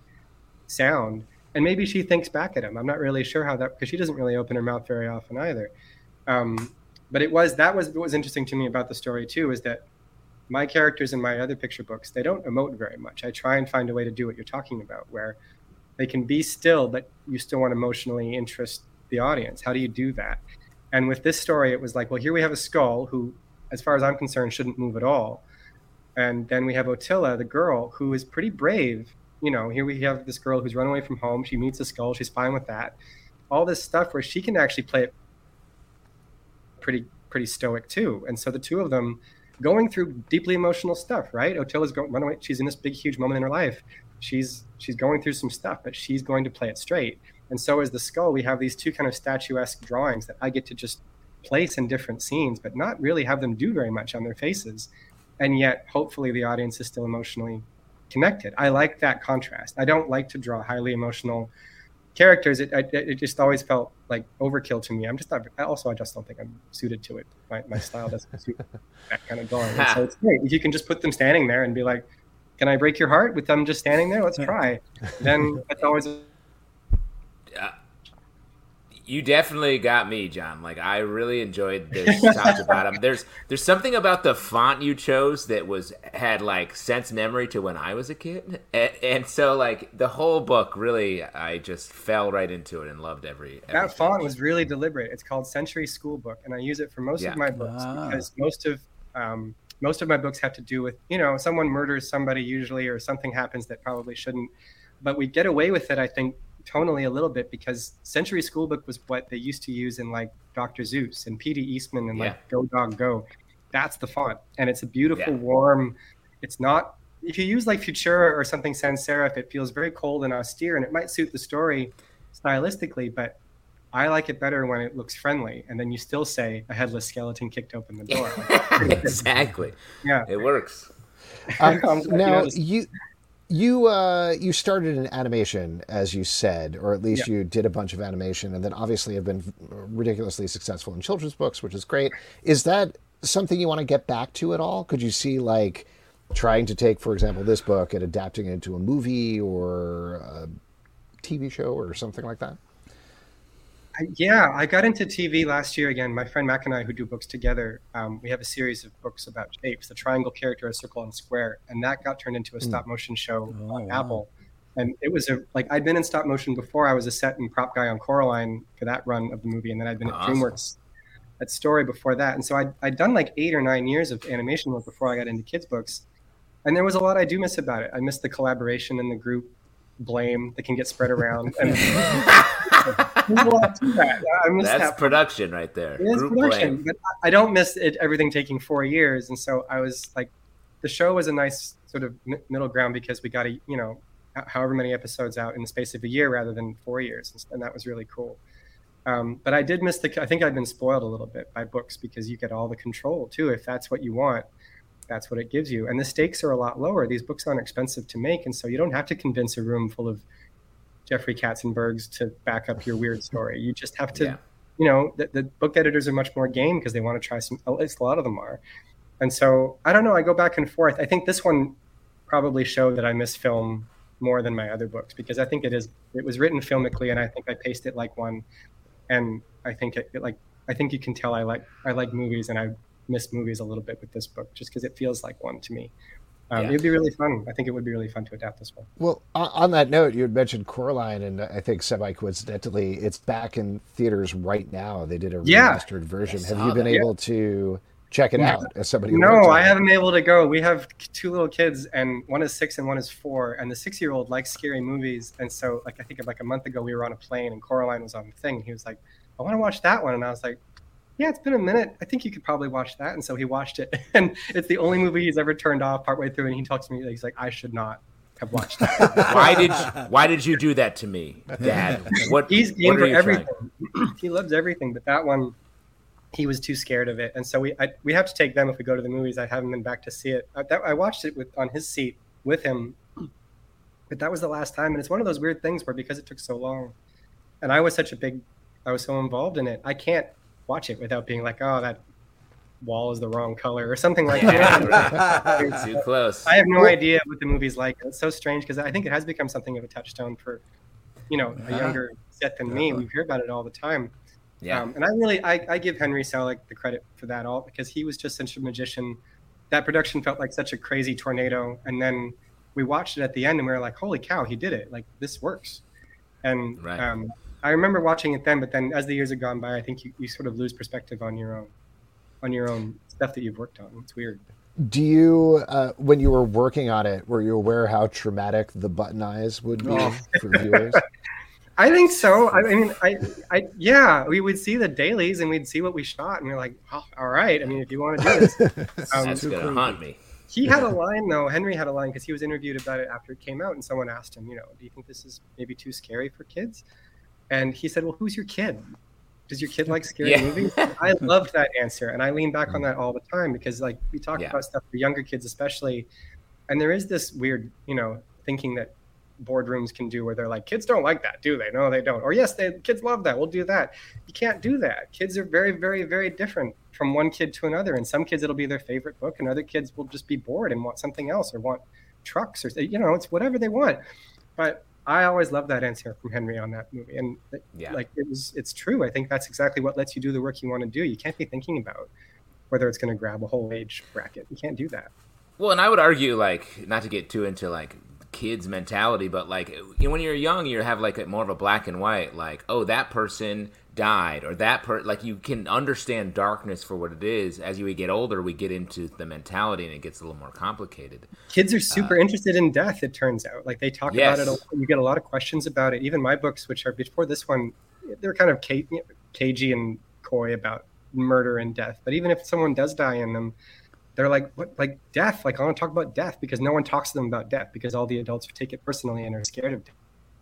sound. And maybe she thinks back at him. I'm not really sure how that, because she doesn't really open her mouth very often either. Um, but it was, that was what was interesting to me about the story too, is that my characters in my other picture books, they don't emote very much. I try and find a way to do what you're talking about, where they can be still, but you still want to emotionally interest the audience. How do you do that? And with this story, it was like, well, here we have a skull who, as far as I'm concerned, shouldn't move at all. And then we have Otilla, the girl, who is pretty brave. You know, here we have this girl who's run away from home. She meets a skull. She's fine with that. All this stuff where she can actually play it pretty, pretty stoic too. And so the two of them going through deeply emotional stuff, right? Otilla's going run away. She's in this big, huge moment in her life. She's she's going through some stuff, but she's going to play it straight. And so as the skull, we have these two kind of statuesque drawings that I get to just place in different scenes, but not really have them do very much on their faces. And yet, hopefully, the audience is still emotionally connected. I like that contrast. I don't like to draw highly emotional characters. It, it, it just always felt like overkill to me. I'm just not, also, I just don't think I'm suited to it. My, my style doesn't suit that kind of drawing. And so it's great. If you can just put them standing there and be like, can I break your heart with them just standing there? Let's try. Then that's always a Uh, you definitely got me, John. Like, I really enjoyed this top to bottom. There's there's something about the font you chose that was had like sense memory to when I was a kid, and, and so like the whole book really, I just fell right into it and loved every. every that font was really deliberate. It's called Century School Book, and I use it for most Yeah. of my books Ah. because most of um, most of my books have to do with, you know, someone murders somebody usually, or something happens that probably shouldn't, but we get away with it, I think, tonally a little bit, because Century School Book was what they used to use in like Doctor Zeus and P D Eastman and Yeah. like Go Dog Go. That's the font, and it's a beautiful, Yeah. warm. It's not, if you use like Futura or something sans serif, it feels very cold and austere, and it might suit the story stylistically, but I like it better when it looks friendly, and then you still say a headless skeleton kicked open the door. Exactly. Yeah. It works. Um, I'm glad you now noticed. you you uh, you started in animation, as you said, or at least Yeah. you did a bunch of animation, and then obviously have been ridiculously successful in children's books, which is great. Is that something you want to get back to at all? Could you see like trying to take, for example, this book and adapting it into a movie or a T V show or something like that? I- Yeah, I got into T V last year again. My friend Mac and I, who do books together, um, we have a series of books about shapes, the triangle, character, a circle, and square, and that got turned into a stop motion show Oh, on wow. Apple. And it was a like I'd been in stop motion before. I was a set and prop guy on Coraline for that run of the movie, and then I'd been at Awesome. DreamWorks at Story before that. And so I'd, I'd done like eight or nine years of animation work before I got into kids' books. And there was a lot I do miss about it. I miss the collaboration and the group blame that can get spread around. And there's a lot to that. I miss That's that. production right there. It is Group production, blame. but I I don't miss it, everything taking four years. And so I was like, the show was a nice sort of mi- middle ground because we got a, you know, h- however many episodes out in the space of a year rather than four years. And, and that was really cool. Um, but I did miss the, I think I've been spoiled a little bit by books because you get all the control too. If that's what you want, that's what it gives you. And the stakes are a lot lower. These books aren't expensive to make. And so you don't have to convince a room full of Jeffrey Katzenbergs to back up your weird story. You just have to, Yeah. you know, the, the book editors are much more game because they want to try some, at least a lot of them are. And so I don't know, I go back and forth. I think this one probably showed that I miss film more than my other books because I think it is, it was written filmically and I think I paced it like one. And I think it, it like, I think you can tell I like, I like movies and I miss movies a little bit with this book just because it feels like one to me. Um, Yeah. It'd be really fun. I think it would be really fun to adapt this one. Well, on on that note, you had mentioned Coraline, and I think semi-coincidentally, it's back in theaters right now. They did a Yeah. remastered version. I Have saw you been that. able to check it No. out as somebody who worked No, on I it? haven't been able to go. We have two little kids, and one is six and one is four. And the six-year-old likes scary movies, and so like I think like a month ago we were on a plane, and Coraline was on the thing. And he was like, "I want to watch that one," and I was like, "Yeah, it's been a minute. I think you could probably watch that." And so he watched it, and it's the only movie he's ever turned off partway through. And he talks to me, he's like, "I should not have watched that." Why did you, why did you do that to me, Dad? What He's what game are for you everything. trying- He loves everything, but that one, he was too scared of it, and so we I, we have to take them if we go to the movies. I haven't been back to see it. I, that, I watched it with on his seat with him, but that was the last time. And it's one of those weird things where because it took so long, and I was such a big, I was so involved in it, I can't watch it without being like, oh, that wall is the wrong color or something like that. Yeah, too close. I have no idea what the movie's like. It's so strange because I think it has become something of a touchstone for, you know, a younger set than me. We hear about it all the time. Yeah. Um, and I really, I, I give Henry Selick the credit for that all because he was just such a magician. That production felt like such a crazy tornado. And then we watched it at the end and we were like, holy cow, he did it. Like, this works. And Right. um, I remember watching it then, but then as the years have gone by, I think you, you sort of lose perspective on your own, on your own stuff that you've worked on. It's weird. Do you, uh, when you were working on it, were you aware how traumatic the button eyes would be Oh. for viewers? I think so. I mean, I, I, yeah, we would see the dailies and we'd see what we shot, and we're like, oh, all right. I mean, if you want to do this, um, That's gonna haunt me. he had a line though. Henry had a line because he was interviewed about it after it came out, and someone asked him, you know, do you think this is maybe too scary for kids? And he said, well, who's your kid? Does your kid like scary Yeah. movies? I loved that answer, and I lean back on that all the time because, like, we talk Yeah. about stuff for younger kids, especially, and there is this weird, you know, thinking that boardrooms can do where they're like, kids don't like that, do they? No, they don't. Or yes, they kids love that. We'll do that. You can't do that. Kids are very, very, very different from one kid to another. And some kids it'll be their favorite book, and other kids will just be bored and want something else or want trucks or you know, it's whatever they want. But I always love that answer from Henry on that movie, and Yeah. like it was, it's true. I think that's exactly what lets you do the work you want to do. You can't be thinking about whether it's going to grab a whole age bracket. You can't do that. Well, and I would argue, like, not to get too into like kids mentality, but like, you know, when you're young, you have like a, more of a black and white, like, oh, that person died, or that per like you can understand darkness for what it is. As we get older, we get into the mentality, and it gets a little more complicated. Kids are super uh, interested in death. It turns out, like they talk yes. about it. A lot. You get a lot of questions about it. Even my books, which are before this one, they're kind of ca- cagey and coy about murder and death. But even if someone does die in them, they're like, what, like death? Like I want to talk about death because no one talks to them about death because all the adults take it personally and are scared of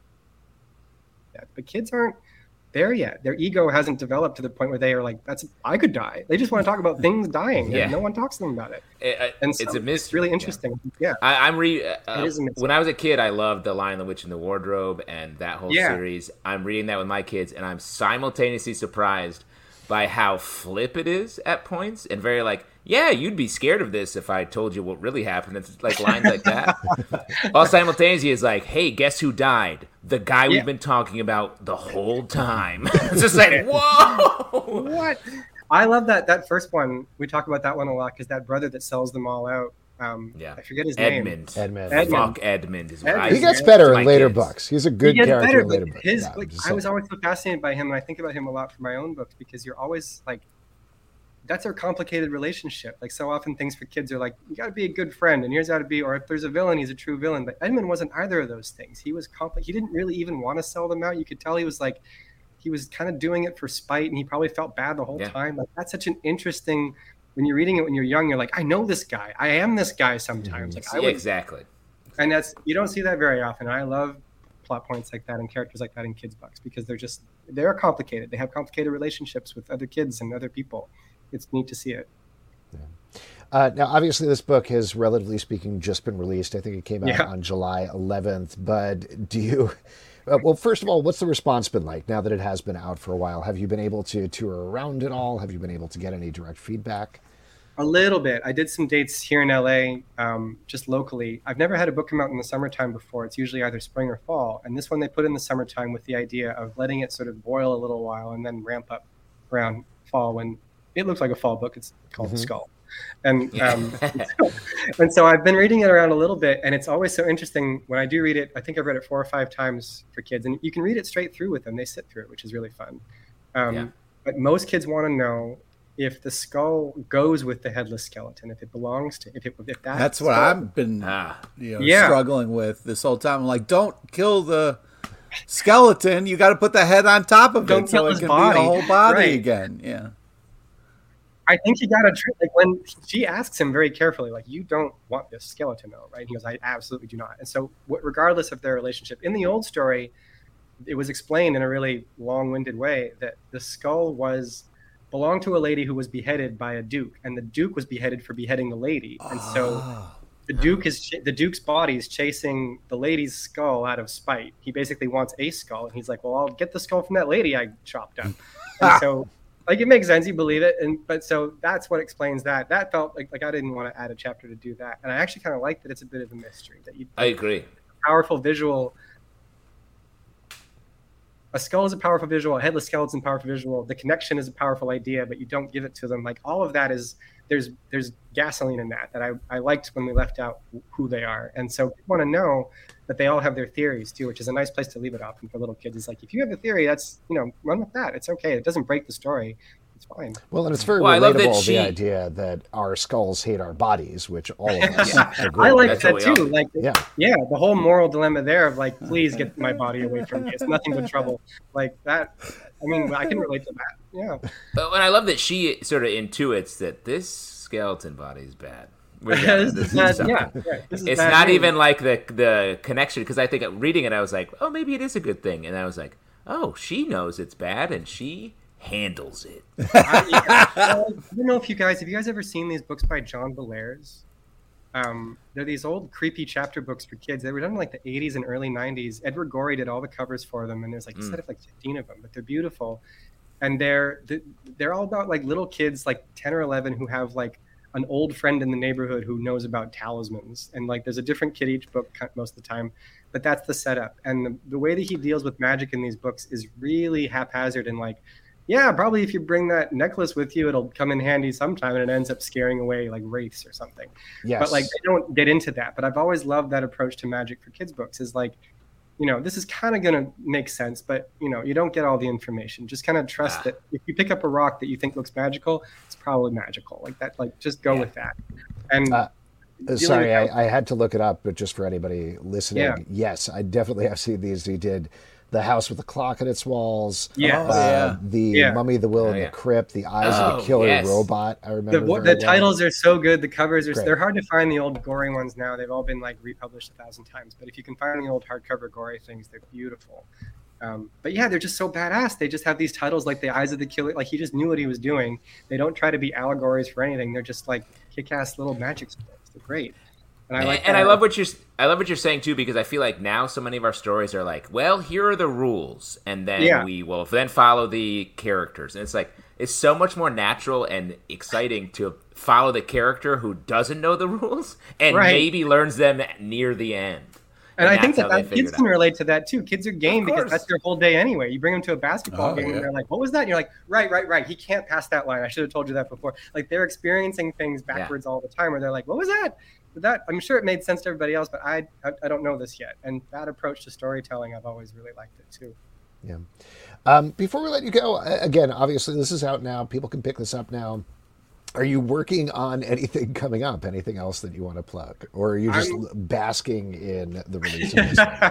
death. But kids aren't there yet. Their ego hasn't developed to the point where they are like, "That's I could die." They just want to talk about things dying. Yeah. And no one talks to them about it. it and so it's a mystery. It's really interesting. Yeah, yeah. I, I'm re. Uh, it is a mystery. When I was a kid, I loved The Lion, the Witch, and the Wardrobe, and that whole yeah. series. I'm reading that with my kids, and I'm simultaneously surprised by how flip it is at points, and very like, yeah, you'd be scared of this if I told you what really happened. It's like lines like that. All simultaneously is like, hey, guess who died? The guy yeah. we've been talking about the whole time. It's just like, whoa! What? I love that that first one. We talk about that one a lot because that brother that sells them all out. Um, yeah. I forget his Edmund. name. Edmund. Edmund. Fuck Edmund is what Edmund. I He gets better in later kids. books. He's a good he gets character better, in later but books. his, Yeah, like, just I was so- always so fascinated by him, and I think about him a lot for my own books because you're always like, that's our complicated relationship. Like so often things for kids are like, you got to be a good friend, and here's how to be. Or if there's a villain, he's a true villain. But Edmund wasn't either of those things. He was compli- He didn't really even want to sell them out. You could tell he was like, he was kind of doing it for spite, and he probably felt bad the whole yeah. time. Like that's such an interesting. When you're reading it when you're young, you're like, I know this guy. I am this guy sometimes. Like I Yeah, would, exactly. and that's you don't see that very often. I love plot points like that and characters like that in kids' books because they're just they're complicated. They have complicated relationships with other kids and other people. It's neat to see it. Uh, now, obviously, this book has, relatively speaking, just been released. I think it came out Yeah. on July eleventh. But do you? Uh, well, first of all, what's the response been like now that it has been out for a while? Have you been able to tour around at all? Have you been able to get any direct feedback? A little bit. I did some dates here in L A, um, just locally. I've never had a book come out in the summertime before. It's usually either spring or fall. And this one they put in the summertime with the idea of letting it sort of boil a little while and then ramp up around fall when it looks like a fall book. It's called Mhm. The Skull. And um, and so I've been reading it around a little bit, and it's always so interesting when I do read it. I think I've read it four or five times for kids, and you can read it straight through with them. They sit through it, which is really fun. Um, Yeah. But most kids want to know if the skull goes with the headless skeleton, if it belongs to, if it, if that That's what skull- I've been Ah. you know, Yeah. struggling with this whole time. I'm like, don't kill the skeleton. You got to put the head on top of Don't it so kill it his can body. be a whole body Right. again. Yeah. I think you got to treat like when she asks him very carefully, like, you don't want this skeleton, though, right? He goes, I absolutely do not. And so, w- regardless of their relationship, in the old story, it was explained in a really long-winded way that the skull was belonged to a lady who was beheaded by a duke, and the duke was beheaded for beheading the lady, and so Oh. the duke is ch- the duke's body is chasing the lady's skull out of spite. He basically wants a skull, and he's like, well, I'll get the skull from that lady I chopped up. And so, like, it makes sense, you believe it, and but so that's what explains that. That felt like like I didn't want to add a chapter to do that, and I actually kind of like that it's a bit of a mystery, that you I agree. powerful visual. A skull is a powerful visual, a headless skeleton is a powerful visual, the connection is a powerful idea, but you don't give it to them. Like, all of that is, there's there's gasoline in that, that I, I liked when we left out who they are. And so we want to know that they all have their theories too, which is a nice place to leave it often for little kids. It's like, if you have a theory, that's, you know, run with that. It's okay. It doesn't break the story. It's fine. Well, and it's very Well, I love that relatable, she- the idea that our skulls hate our bodies, which all of us agree. I like That's that what we all too. do. Like, Yeah. yeah, the whole moral dilemma there of like, please get my body away from me. It's nothing but trouble. Like that. I mean, I can relate to that. Yeah. But and I love that she sort of intuits that this skeleton body is bad. We're gonna- This this is is bad- something. yeah, right. This is It's bad not news. even like the the connection, because I think reading it, I was like, oh, maybe it is a good thing, and I was like, oh, she knows it's bad, and she handles it. I, well, I don't know if you guys have you guys ever seen these books by John Belair's? Um, they're these old creepy chapter books for kids. They were done in like the eighties and early nineties. Edward Gorey did all the covers for them, and there's like a Mm. set of like fifteen of them, but they're beautiful. And they're they're all about like little kids, like ten or eleven, who have like an old friend in the neighborhood who knows about talismans. And like there's a different kid each book most of the time, but that's the setup. And the, the way that he deals with magic in these books is really haphazard and like, yeah, probably if you bring that necklace with you, it'll come in handy sometime, and it ends up scaring away like wraiths or something. Yes. But like they don't get into that. But I've always loved that approach to magic for kids books is like, you know, this is kind of going to make sense, but you know, you don't get all the information. Just kind of trust Ah. that if you pick up a rock that you think looks magical, it's probably magical. Like that, like just go Yeah. with that. And Uh, Uh, dealing Sorry, with- I, I had to look it up, but just for anybody listening, Yeah. yes, I definitely have seen these. He did The House with the Clock in its Walls, Yeah. Oh, uh, yeah. the Yeah. Mummy, the Will, Oh, and yeah. the Crypt, The Eyes of Oh, the Killer yes. Robot. I remember the, very the well. titles are so good. The covers are Great. they're hard to find. The old gory ones now, they've all been like republished a thousand times. But if you can find the old hardcover gory things, they're beautiful. Um, but yeah, they're just so badass. They just have these titles like The Eyes of the Killer. Like he just knew what he was doing. They don't try to be allegories for anything. They're just like kick-ass little magic stories. They're great. And I like and that. I love what you're I love what you're saying too, because I feel like now so many of our stories are like, well, here are the rules, and then Yeah. we will then follow the characters, and it's like it's so much more natural and exciting to follow the character who doesn't know the rules and Right. maybe learns them near the end. And, I think that's that, how they that figured kids it can out. relate to that too. Kids are game Of because course. that's their whole day anyway. You bring them to a basketball Oh, game yeah. and they're like, "What was that?" And you're like, "Right, right, right. He can't pass that line. I should have told you that before." Like they're experiencing things backwards all the time, where they're like, "What was that?" But that I'm sure it made sense to everybody else, but I, I I don't know this yet. And that approach to storytelling, I've always really liked it too. Yeah. Um, before we let you go, uh, again, obviously this is out now. People can pick this up now. Are you working on anything coming up? Anything else that you want to plug? Or are you just I'm- basking in the release of this one?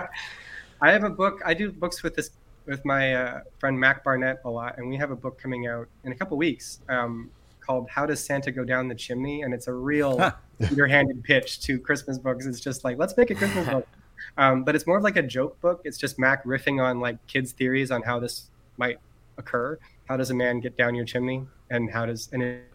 I have a book. I do books with this with my uh, friend Mac Barnett a lot, and we have a book coming out in a couple weeks um, called "How Does Santa Go Down the Chimney?" And it's a real underhanded pitch to Christmas books. It's just like, let's make a Christmas book, um, but it's more of like a joke book. It's just Mac riffing on like kids' theories on how this might occur. How does a man get down your chimney? And how does and it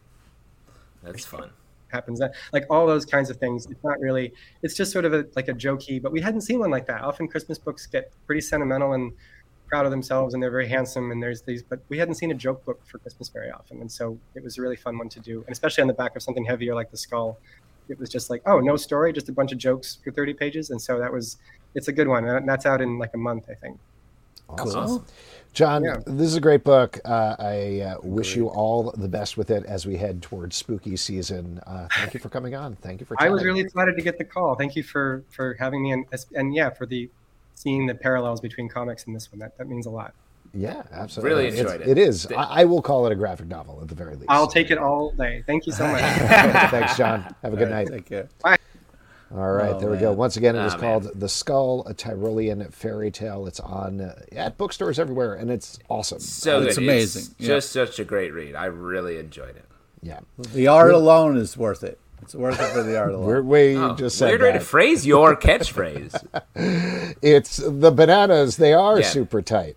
That's fun. happens that like all those kinds of things. It's not really, it's just sort of a, like a jokey, but we hadn't seen one like that. Often Christmas books get pretty sentimental and proud of themselves, and they're very handsome, and there's these, but we hadn't seen a joke book for Christmas very often. And so it was a really fun one to do, and especially on the back of something heavier like The Skull. It was just like, oh, no story, just a bunch of jokes for thirty pages. And so that was, it's a good one, and that's out in like a month, I think. Awesome. Awesome. John, Yeah. this is a great book. Uh, I uh, wish you all the best with it as we head towards spooky season. Uh, thank you for coming on. Thank you for I was chatting. really flattered to get the call. Thank you for for having me, and and yeah, for the seeing the parallels between comics and this one. That that means a lot. Yeah, absolutely. Really It's- enjoyed it. It is. I, I will call it a graphic novel at the very least. I'll take it all day. Thank you so much. Thanks, John. Have a good All right, night. take care. All right, Oh, there we man. go. Once again, it Ah, is man. called The Skull, a Tyrolean fairy tale. It's on uh, at bookstores everywhere, and it's awesome. So It's good. amazing. Yeah. Just such a great read. I really enjoyed it. Yeah. The art alone is worth it. It's worth it for the art alone. Weird way you Oh, just said weird way to that. phrase your catchphrase. It's the bananas. They are Yeah. super tight.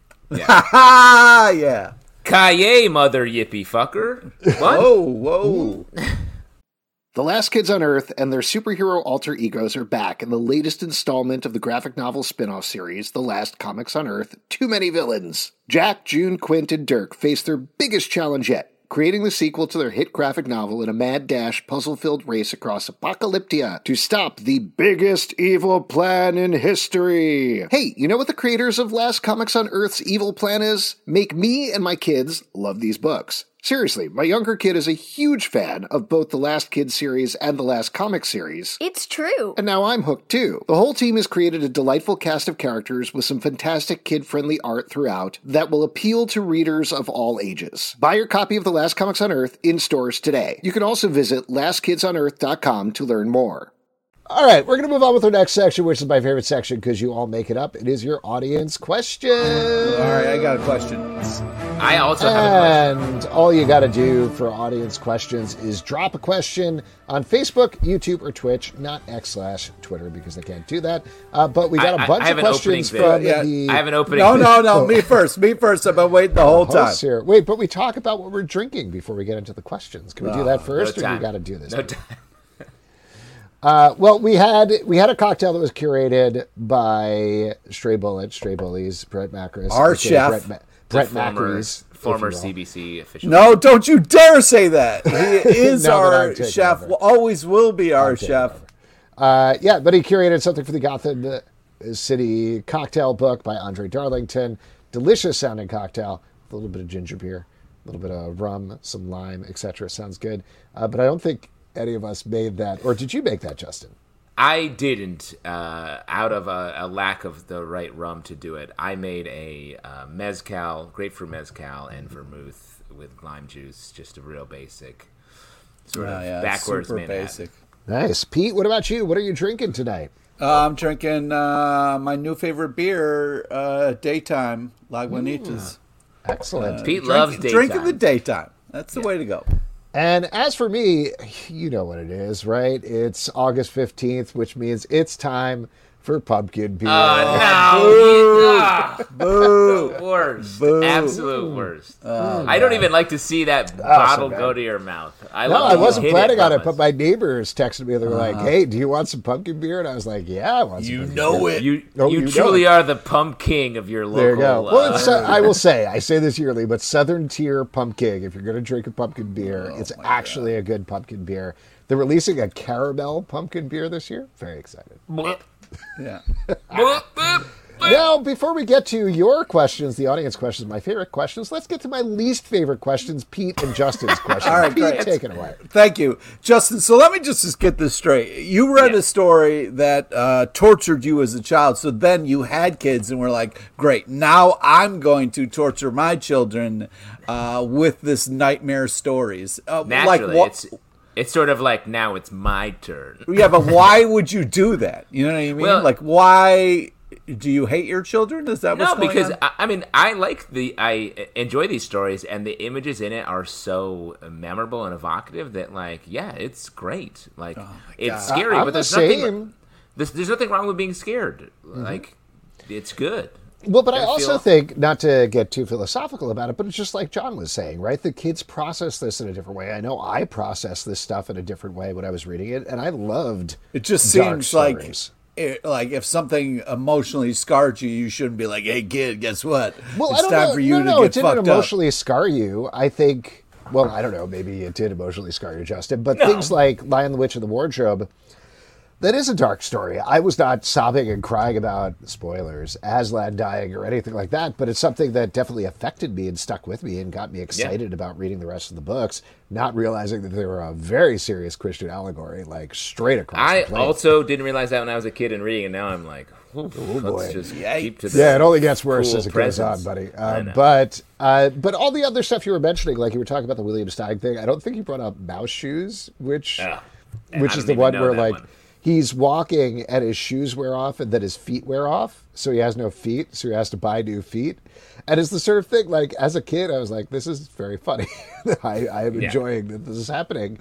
Ah, yeah. Kaye, mother yippee fucker. What? Whoa, whoa. The Last Kids on Earth and their superhero alter egos are back in the latest installment of the graphic novel spin-off series, The Last Comics on Earth, Too Many Villains. Jack, June, Quint, and Dirk face their biggest challenge yet, creating the sequel to their hit graphic novel in a mad dash, puzzle-filled race across Apocalyptia to stop the biggest evil plan in history. Hey, you know what the creators of Last Comics on Earth's evil plan is? Make me and my kids love these books. Seriously, my younger kid is a huge fan of both the Last Kid series and the Last Comic series. It's true. And now I'm hooked too. The whole team has created a delightful cast of characters with some fantastic kid-friendly art throughout that will appeal to readers of all ages. Buy your copy of The Last Comics on Earth in stores today. You can also visit last kids on earth dot com to learn more. All right, we're going to move on with our next section, which is my favorite section because you all make it up. It is your audience question. All right, I got a question. I also have a question. And all you got to do for audience questions is drop a question on Facebook, YouTube, or Twitch, not X slash Twitter because they can't do that. Uh, but we got a I- I- bunch I have of an questions opening from bit. Yeah, the I have an opening. No, no, no. Oh. Me first. Me first. I've been waiting the whole time. hosts here. Wait, but we talk about what we're drinking before we get into the questions. Can we do that first, No or time. we got to do this? No time. Uh, well, we had we had a cocktail that was curated by Stray Bullet, Stray Bullies, Brett Macris, Our aka chef. Brett, Ma- Brett former, Macris, if former you will. C B C official. No, don't you dare say that. He is Now that I'm our taking chef. over. Always will be our I'm taking chef. over. Uh, yeah, but he curated something for the Gotham uh, City cocktail book by Andre Darlington. Delicious sounding cocktail, a little bit of ginger beer, a little bit of rum, some lime, et cetera. Sounds good. Uh, but I don't think any of us made that. Or did you make that, Justin? I didn't, uh, out of a, a lack of the right rum to do it. I made a uh, mezcal, grapefruit mezcal, and vermouth with lime juice. Just a real basic, sort Oh, of yeah, backwards super Manhattan. basic. Nice. Pete, what about you? What are you drinking today? Uh, I'm drinking uh, my new favorite beer, uh, Daytime Lagunitas. Excellent. Pete Drink- loves daytime. Drinking the daytime. That's the way to go. And as for me, you know what it is, right? It's August fifteenth, which means it's time for pumpkin beer. Oh, no. Boo. The worst. Boo. Absolute worst. I don't even like to see that so bottle bad. go to your mouth. I No, love I when you wasn't hit planning on it, from but us. my neighbors texted me. They were Uh-huh. like, hey, do you want some pumpkin beer? And I was like, yeah, I want some You pumpkin know beer. it. You, Oh, you, you know truly it. are the pump king of your local. There you go. Well, uh, it's, uh, I will say, I say this yearly, but Southern Tier Pumpkin, if you're going to drink a pumpkin beer, Oh, it's actually a good pumpkin beer. They're releasing a caramel pumpkin beer this year. Very excited. Yeah. Now, before we get to your questions, the audience questions, my favorite questions, let's get to my least favorite questions, Pete and Justin's questions. All right, Pete, great. take it away. Thank you, Justin. So let me just, just get this straight. You read Yeah. a story that uh, tortured you as a child. So then you had kids and were like, great, now I'm going to torture my children uh, with this nightmare stories. Uh, Naturally, like, wha- it's it's sort of like now it's my turn. Yeah, but why would you do that? You know what I mean? Well- like, why do you hate your children? Is that what's No, going because on? I, I mean, I like the, I enjoy these stories, and the images in it are so memorable and evocative that, like, yeah, it's great. Like, it's scary, I- I'm but the there's nothing. same. There's, there's nothing wrong with being scared. Like, it's good. Well, but I I also feel- think, not to get too philosophical about it, but it's just like John was saying, right? The kids process this in a different way. I know I processed this stuff in a different way when I was reading it, and I loved It just dark seems like stories. it, like if something emotionally scarred you, you shouldn't be like, "Hey, kid, guess what? Well, it's I don't time know. for you no, to no, get it didn't fucked emotionally scar you. I think, well, I don't know. Maybe it did emotionally scar you, Justin. But things like Lion, the Witch, and the Wardrobe, that is a dark story. I was not sobbing and crying about, spoilers, Aslan dying or anything like that, but it's something that definitely affected me and stuck with me and got me excited about reading the rest of the books, not realizing that they were a very serious Christian allegory, like straight across I the plate. also didn't realize that when I was a kid and reading, and now I'm like, boy. let's just keep to the Yeah, it only gets worse cool as it presents. goes on, buddy. I Uh, know. but uh, but all the other stuff you were mentioning, like you were talking about the William Stein thing, I don't think you brought up Mouse Shoes, which Yeah. And which I is don't the even one know where that like one. he's walking and his shoes wear off and then his feet wear off, so he has no feet, so he has to buy new feet. And it's the sort of thing, like as a kid, I was like, this is very funny. I, I am Yeah. enjoying that this is happening.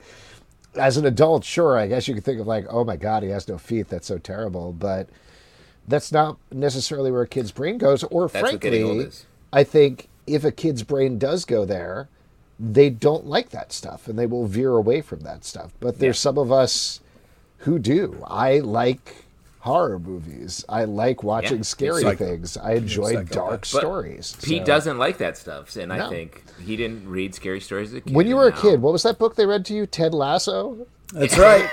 As an adult, sure, I guess you could think of like, oh my God, he has no feet. That's so terrible. But that's not necessarily where a kid's brain goes. Or That's what getting old frankly, is. I think if a kid's brain does go there, they don't like that stuff and they will veer away from that stuff. But there's Yeah. some of us who do. I like horror movies. I like watching Yeah. scary Psycho. things. I enjoy psychopath. dark But stories. Pete So- doesn't like that stuff, and No. I think he didn't read scary stories as a kid. When you and were a now- kid, what was that book they read to you? Ted Lasso? That's right.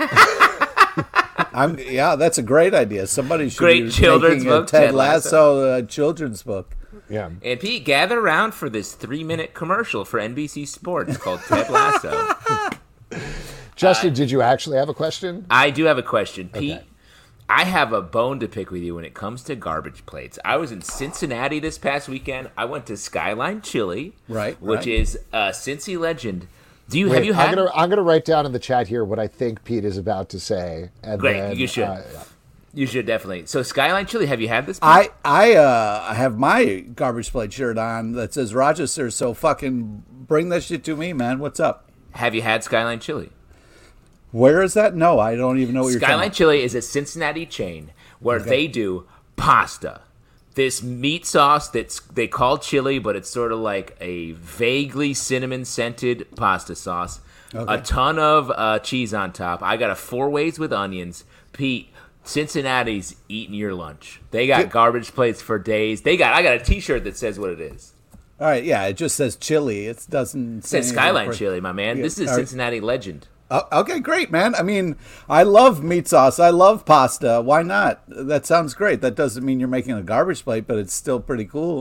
I'm yeah, that's a great idea. Somebody should Great be children's making a book, Ted Ted Lasso. Lasso uh, children's book. Yeah. And Pete, gather around for this three-minute commercial for N B C Sports called Ted Lasso. Justin, uh, did you actually have a question? I do have a question. Pete, okay. I have a bone to pick with you when it comes to garbage plates. I was in Cincinnati this past weekend. I went to Skyline Chili, right, which right. is a Cincy legend. Do you Wait, have you had? I'm gonna I'm gonna write down in the chat here what I think Pete is about to say. And Great, then, you should. Uh, yeah. You should definitely. So Skyline Chili, have you had this? Pete? I I uh, have my garbage plate shirt on that says Rochester. So fucking bring that shit to me, man. What's up? Have you had Skyline Chili? Where is that? No, I don't even know what you're talking Skyline about. Chili is a Cincinnati chain where Okay. they do pasta. This meat sauce that's they call chili, but it's sort of like a vaguely cinnamon-scented pasta sauce. Okay. A ton of uh, cheese on top. I got a four ways with onions. Pete, Cincinnati's eating your lunch. They got garbage plates for days. They got. I got a T-shirt that says what it is. All right, yeah, it just says chili. It doesn't It say says anything Skyline for- Chili, my man. Yeah, This is a all right. Cincinnati legend. Oh, okay, great, man. I mean, I love meat sauce. I love pasta. Why not? That sounds great. That doesn't mean you're making a garbage plate, but it's still pretty cool.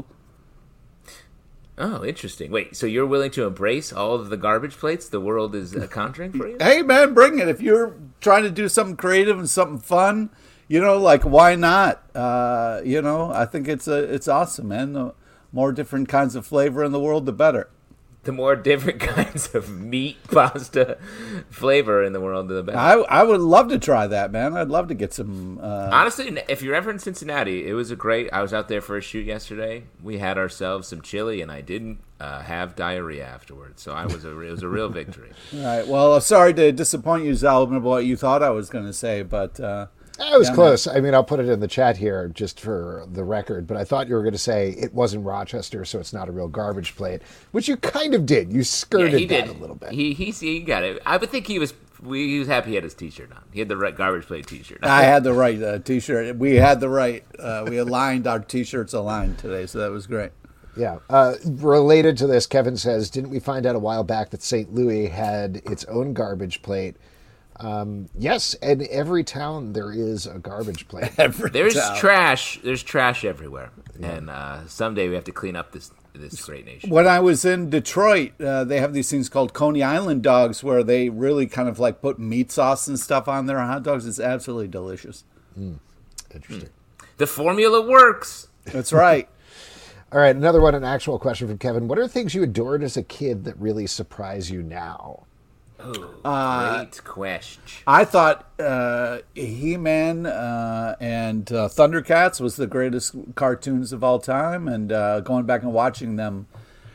Oh, interesting. Wait, so you're willing to embrace all of the garbage plates the world is uh, conjuring for you? Hey, man, bring it. If you're trying to do something creative and something fun, you know, like why not? Uh, you know, I think it's a it's awesome, man. The more different kinds of flavor in the world, the better. The more different kinds of meat pasta flavor in the world, the better. I I would love to try that, man. I'd love to get some. Uh, Honestly, if you're ever in Cincinnati, it was a great. I was out there for a shoot yesterday. We had ourselves some chili, and I didn't uh, have diarrhea afterwards. So I was a it was a real victory. all right. Well, I'm sorry to disappoint you, Zalman, about what you thought I was going to say, but. Uh, It was Yeah, close. I mean, I'll put it in the chat here just for the record, but I thought you were going to say it wasn't Rochester, so it's not a real garbage plate, which you kind of did. You Yeah, skirted he that did a little bit. He he he got it. I would think he was. We, he was happy he had his T-shirt on. He had the right garbage plate T-shirt on. I had the right uh, T-shirt. We had the right. Uh, we aligned our T-shirts aligned today, so that was great. Yeah. Uh, related to this, Kevin says, didn't we find out a while back that Saint Louis had its own garbage plate? Um, yes, and every town there is a garbage plate. Every There's town. trash. There's trash everywhere, and uh, someday we have to clean up this this great nation. When I was in Detroit, uh, they have these things called Coney Island dogs, where they really kind of like put meat sauce and stuff on their hot dogs. It's absolutely delicious. Interesting. The formula works. That's right. All right, another one, an actual question from Kevin. What are things you adored as a kid that really surprise you now? Oh, great question. I thought uh, He-Man uh, and uh, Thundercats was the greatest cartoons of all time, and uh, going back and watching them,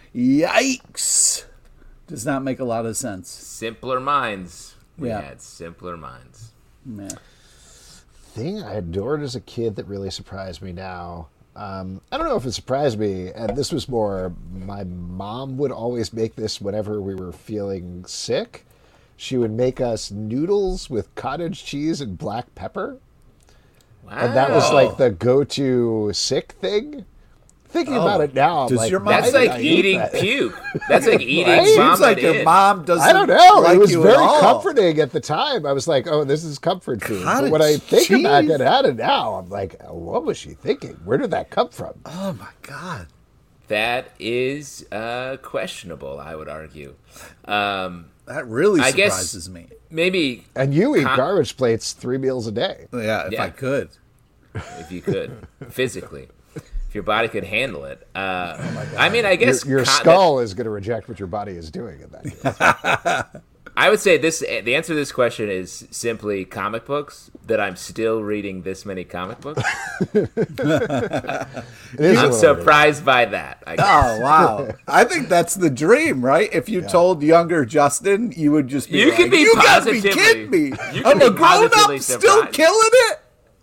yikes, does not make a lot of sense. Simpler minds. We Yeah. had simpler minds. Yeah. Thing I adored as a kid that really surprised me now. Um, I don't know if it surprised me, and this was more my mom would always make this whenever we were feeling sick. She would make us noodles with cottage cheese and black pepper. Wow. And that was like the go-to sick thing. Thinking about it now, I'm does like, your mom- why That's did like I eat eating that? puke. That's like eating Right? Seems vomit like your in. mom doesn't. I don't know. Like it was you very at all. comforting at the time. I was like, oh, this is comfort food. But when I Cottage think back cheese? at it now, I'm like, what was she thinking? Where did that come from? Oh my god. That is uh, questionable, I would argue. Um, That really I guess- surprises me. maybe And you eat Con- garbage plates three meals a day. Yeah, if Yeah. I could. if you could, physically. If your body could handle it. Uh, I mean, I Your, guess your con- skull is going to reject what your body is doing in that case. I would say this. The answer to this question is simply comic books. That I'm still reading this many comic books. It is a I'm little surprised by that. I guess. Oh wow! I think that's the dream, right? If you told younger Justin, you would just be You like, could be "You gotta be positively- kidding me! you could I'm be a grown positively up, still surprised." killing it."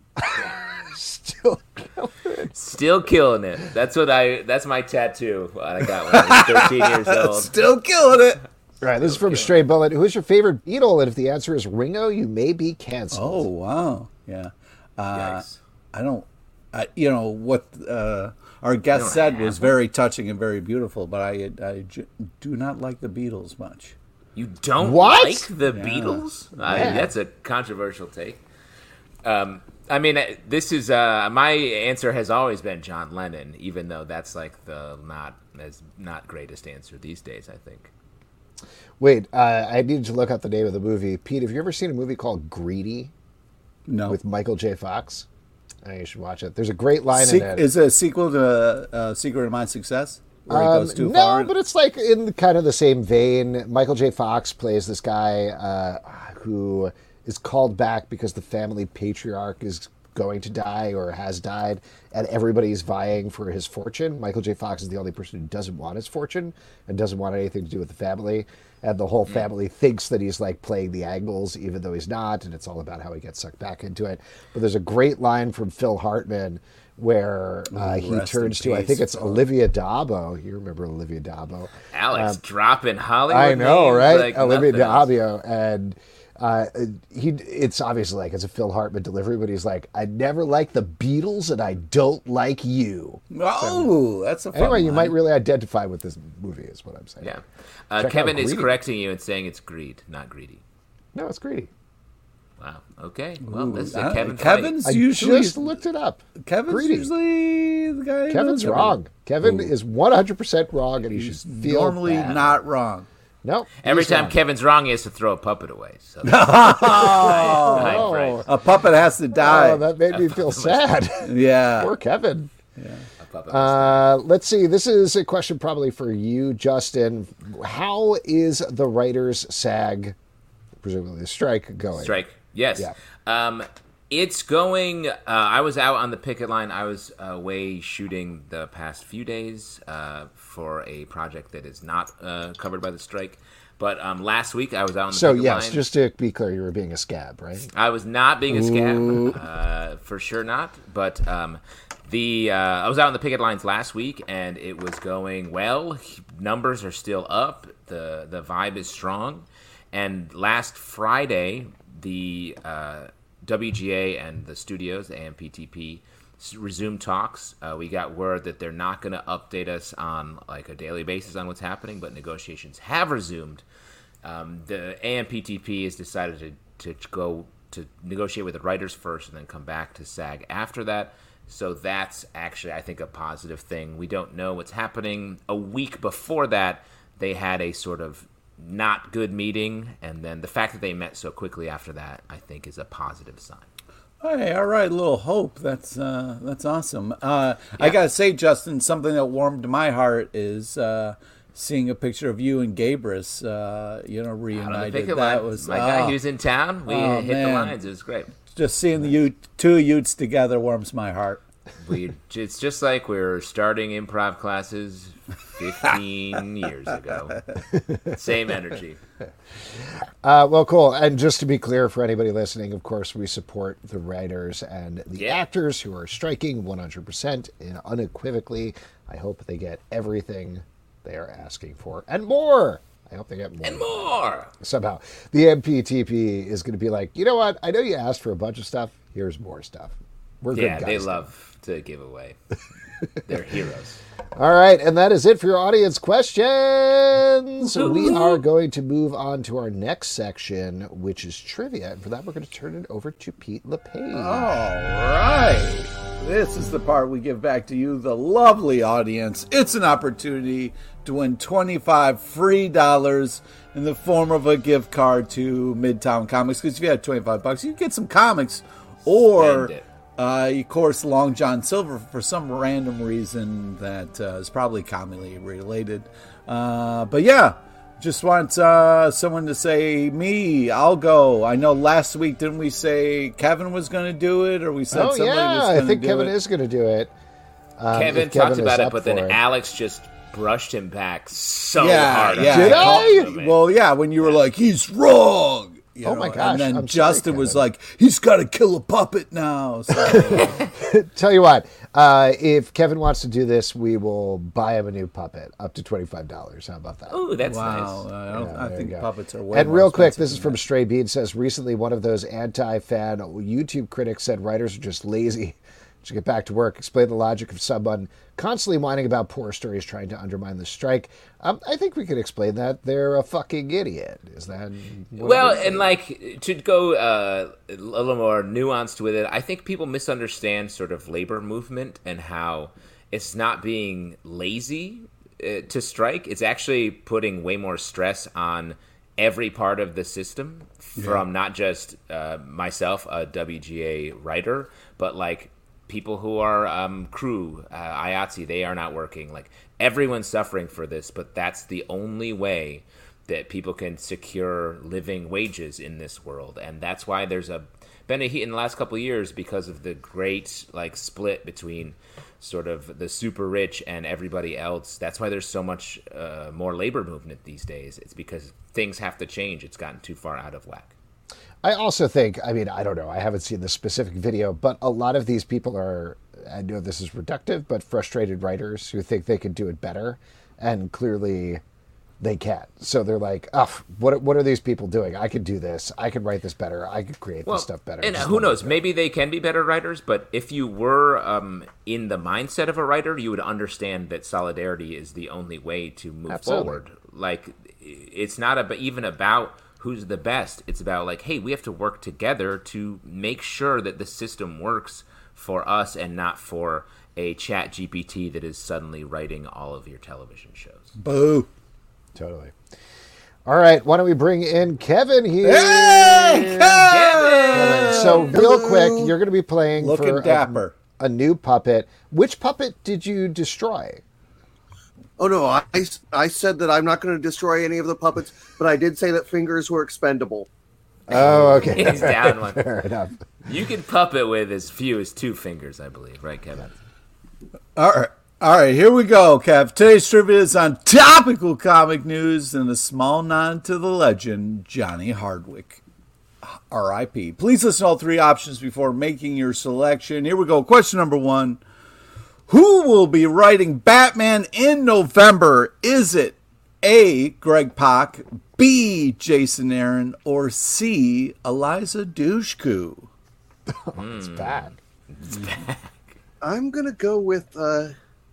Still, Still killing it. That's what I. That's my tattoo. I got when I was thirteen years old. Still killing it. right, this is from Stray Bullet. Who's your favorite Beatle? And if the answer is Ringo, you may be canceled. Oh wow! Yeah. Uh, Yikes. I don't. I, you know what uh, our guest don't said have was one? very touching and very beautiful, but I I j- do not like the Beatles much. You don't What? like the Beatles? I, Yeah. that's a controversial take. Um, I mean, uh, this is uh, my answer has always been John Lennon, even though that's like the not as not greatest answer these days, I think. Wait, uh, I need to look up the name of the movie. Pete, have you ever seen a movie called Greedy No. with Michael J. Fox? I think you should watch it. There's a great line Se- in it. is it a sequel to uh, Secret of My Success? Where he Um, goes too no, far? but it's like in kind of the same vein. Michael J. Fox plays this guy uh, who is called back because the family patriarch is going to die or has died, and everybody's vying for his fortune. Michael J. Fox is the only person who doesn't want his fortune and doesn't want anything to do with the family. And the whole family thinks that he's like playing the angles, even though he's not. And it's all about how he gets sucked back into it. But there's a great line from Phil Hartman where uh, he Rest in turns to, I peace, think it's Phil. Olivia Dabo. You remember Olivia Dabo? Alex dropping Hollywood. I know, names right? like Olivia nothing else. Dabo, and uh, he. It's obviously like it's a Phil Hartman delivery, but he's like, "I never liked the Beatles, and I don't like you." Oh, that's a fun Anyway, you line. might really identify with this movie, is what I'm saying. Yeah. Uh, Check Kevin out is Greedy. correcting you and saying it's greed, not greedy. No, it's Greedy. Wow. Okay. Well, this is a Uh, Kevin fight. Kevin's I usually just looked it up. Kevin's Greedy. usually the guy. who Kevin's knows everything. wrong. Kevin is one hundred percent wrong, and he He's should feel normally bad. not wrong. No, Every he's time wrong. Kevin's wrong, he has to throw a puppet away. So Oh, A puppet has to die. oh, that made me feel sad. yeah. Poor Kevin. a puppet Uh, let's see. This is a question probably for you, Justin. How is the writers' SAG, presumably the strike, going? strike. Yes. Yeah. Um, it's going. Uh, I was out on the picket line. I was away shooting the past few days uh, for a project that is not uh, covered by the strike. But um, last week I was out on the So picket yes, line. just to be clear, you were being a scab, right? I was not being a scam, uh, for sure not. But um, the uh, I was out on the picket lines last week, and it was going well. Numbers are still up. the The vibe is strong. And last Friday, the uh, W G A and the studios, the A M P T P, resumed talks. Uh, we got word that they're not going to update us on like a daily basis on what's happening, but negotiations have resumed. Um, the A M P T P has decided to, to go to negotiate with the writers first and then come back to SAG after that. So that's actually, I think, a positive thing. We don't know what's happening. A week before that, they had a sort of not good meeting, and then the fact that they met so quickly after that, I think, is a positive sign. Hey, all right, a little hope. That's uh, that's awesome. Uh, I gotta say, Justin, something that warmed my heart is uh, seeing a picture of you and Gabrus, uh, you know, Out on the reunited. picket That line. was My guy, oh, he was in town. We Oh, hit man. the lines. It was great. just seeing the Ute, two Utes together warms my heart. We it's just like we were starting improv classes fifteen years ago. Same energy. Uh, well, cool. And just to be clear for anybody listening, of course, we support the writers and the Yeah. actors who are striking one hundred percent and unequivocally. I hope they get everything they are asking for and more. I hope they get more. And more. Somehow. The M P T P is going to be like, you know what? I know you asked for a bunch of stuff. Here's more stuff. We're good Yeah, guys. they now. love to give away. They're heroes. All right, and that is it for your audience questions. So we are going to move on to our next section, which is trivia. And for that, we're going to turn it over to Pete LePage. All right. This is the part we give back to you, the lovely audience. It's an opportunity to win twenty-five free dollars in the form of a gift card to Midtown Comics. Because if you had twenty-five bucks, you get some comics. Or, Spend it. uh, of course, Long John Silver for some random reason that uh, is probably commonly related. Uh, but yeah. Just want uh, someone to say, me, I'll go. I know last week, didn't we say Kevin was going to do it? Or we said Oh, somebody was yeah, going to I think do Kevin it? is going to do it. Um, Kevin if Kevin talked is about it, up but then for it. Alex just brushed him back so Yeah, hard. yeah. Did I? Compliment. Well, yeah, when you were like, he's wrong. You Oh know, my gosh, And then I'm sorry, Justin was Kevin. like, he's got to kill a puppet now. So, Tell you what, uh, if Kevin wants to do this, we will buy him a new puppet up to twenty-five dollars. How about that? Ooh, that's wow. nice. I, don't, Yeah, I there think you go. puppets are way And more real quick, expensive this is than from that. Stray Bean says, recently one of those anti-fan YouTube critics said writers are just lazy to get back to work. Explain the logic of someone constantly whining about poor stories trying to undermine the strike. Um, I think we could explain that. They're a fucking idiot. Is that... Well, and like, to go uh, a little more nuanced with it, I think people misunderstand sort of labor movement and how it's not being lazy uh, to strike. It's actually putting way more stress on every part of the system, from yeah. not just uh, myself, a W G A writer, but like people who are um, crew, uh, I A T S E, they are not working. Like, everyone's suffering for this, but that's the only way that people can secure living wages in this world. And that's why there's a been a heat in the last couple of years, because of the great like split between sort of the super rich and everybody else. That's why there's so much uh, more labor movement these days. It's because things have to change. It's gotten too far out of whack. I also think, I mean, I don't know, I haven't seen the specific video, but a lot of these people are, I know this is reductive, but frustrated writers who think they could do it better, and clearly they can't. So they're like, oh, what what are these people doing? I could do this. I could write this better. I could create well, this stuff better. And Just who knows? Maybe they can be better writers, but if you were um, in the mindset of a writer, you would understand that solidarity is the only way to move Absolutely. forward. Like, it's not about, even about who's the best. It's about like, hey, we have to work together to make sure that the system works for us and not for a Chat G P T that is suddenly writing all of your television shows. Boo. Totally. All right, why don't we bring in Kevin here? Hey, Kevin! Kevin. So real Hello. quick, you're going to be playing Looking for dapper. A, a new puppet. Which puppet did you destroy? Oh, no, I, I said that I'm not going to destroy any of the puppets, but I did say that fingers were expendable. Oh, okay. He's down one. Fair enough. You can puppet with as few as two fingers, I believe. Right, Kevin? All right. All right, here we go, Kev. Today's trivia is on topical comic news and a small nod to the legend, Johnny Hardwick. R I P. Please listen to all three options before making your selection. Here we go. Question number one. Who will be writing Batman in November? Is it A, Greg Pak, B, Jason Aaron, or C, Eliza Dushku? Oh, it's bad. It's bad. I'm going to go with uh,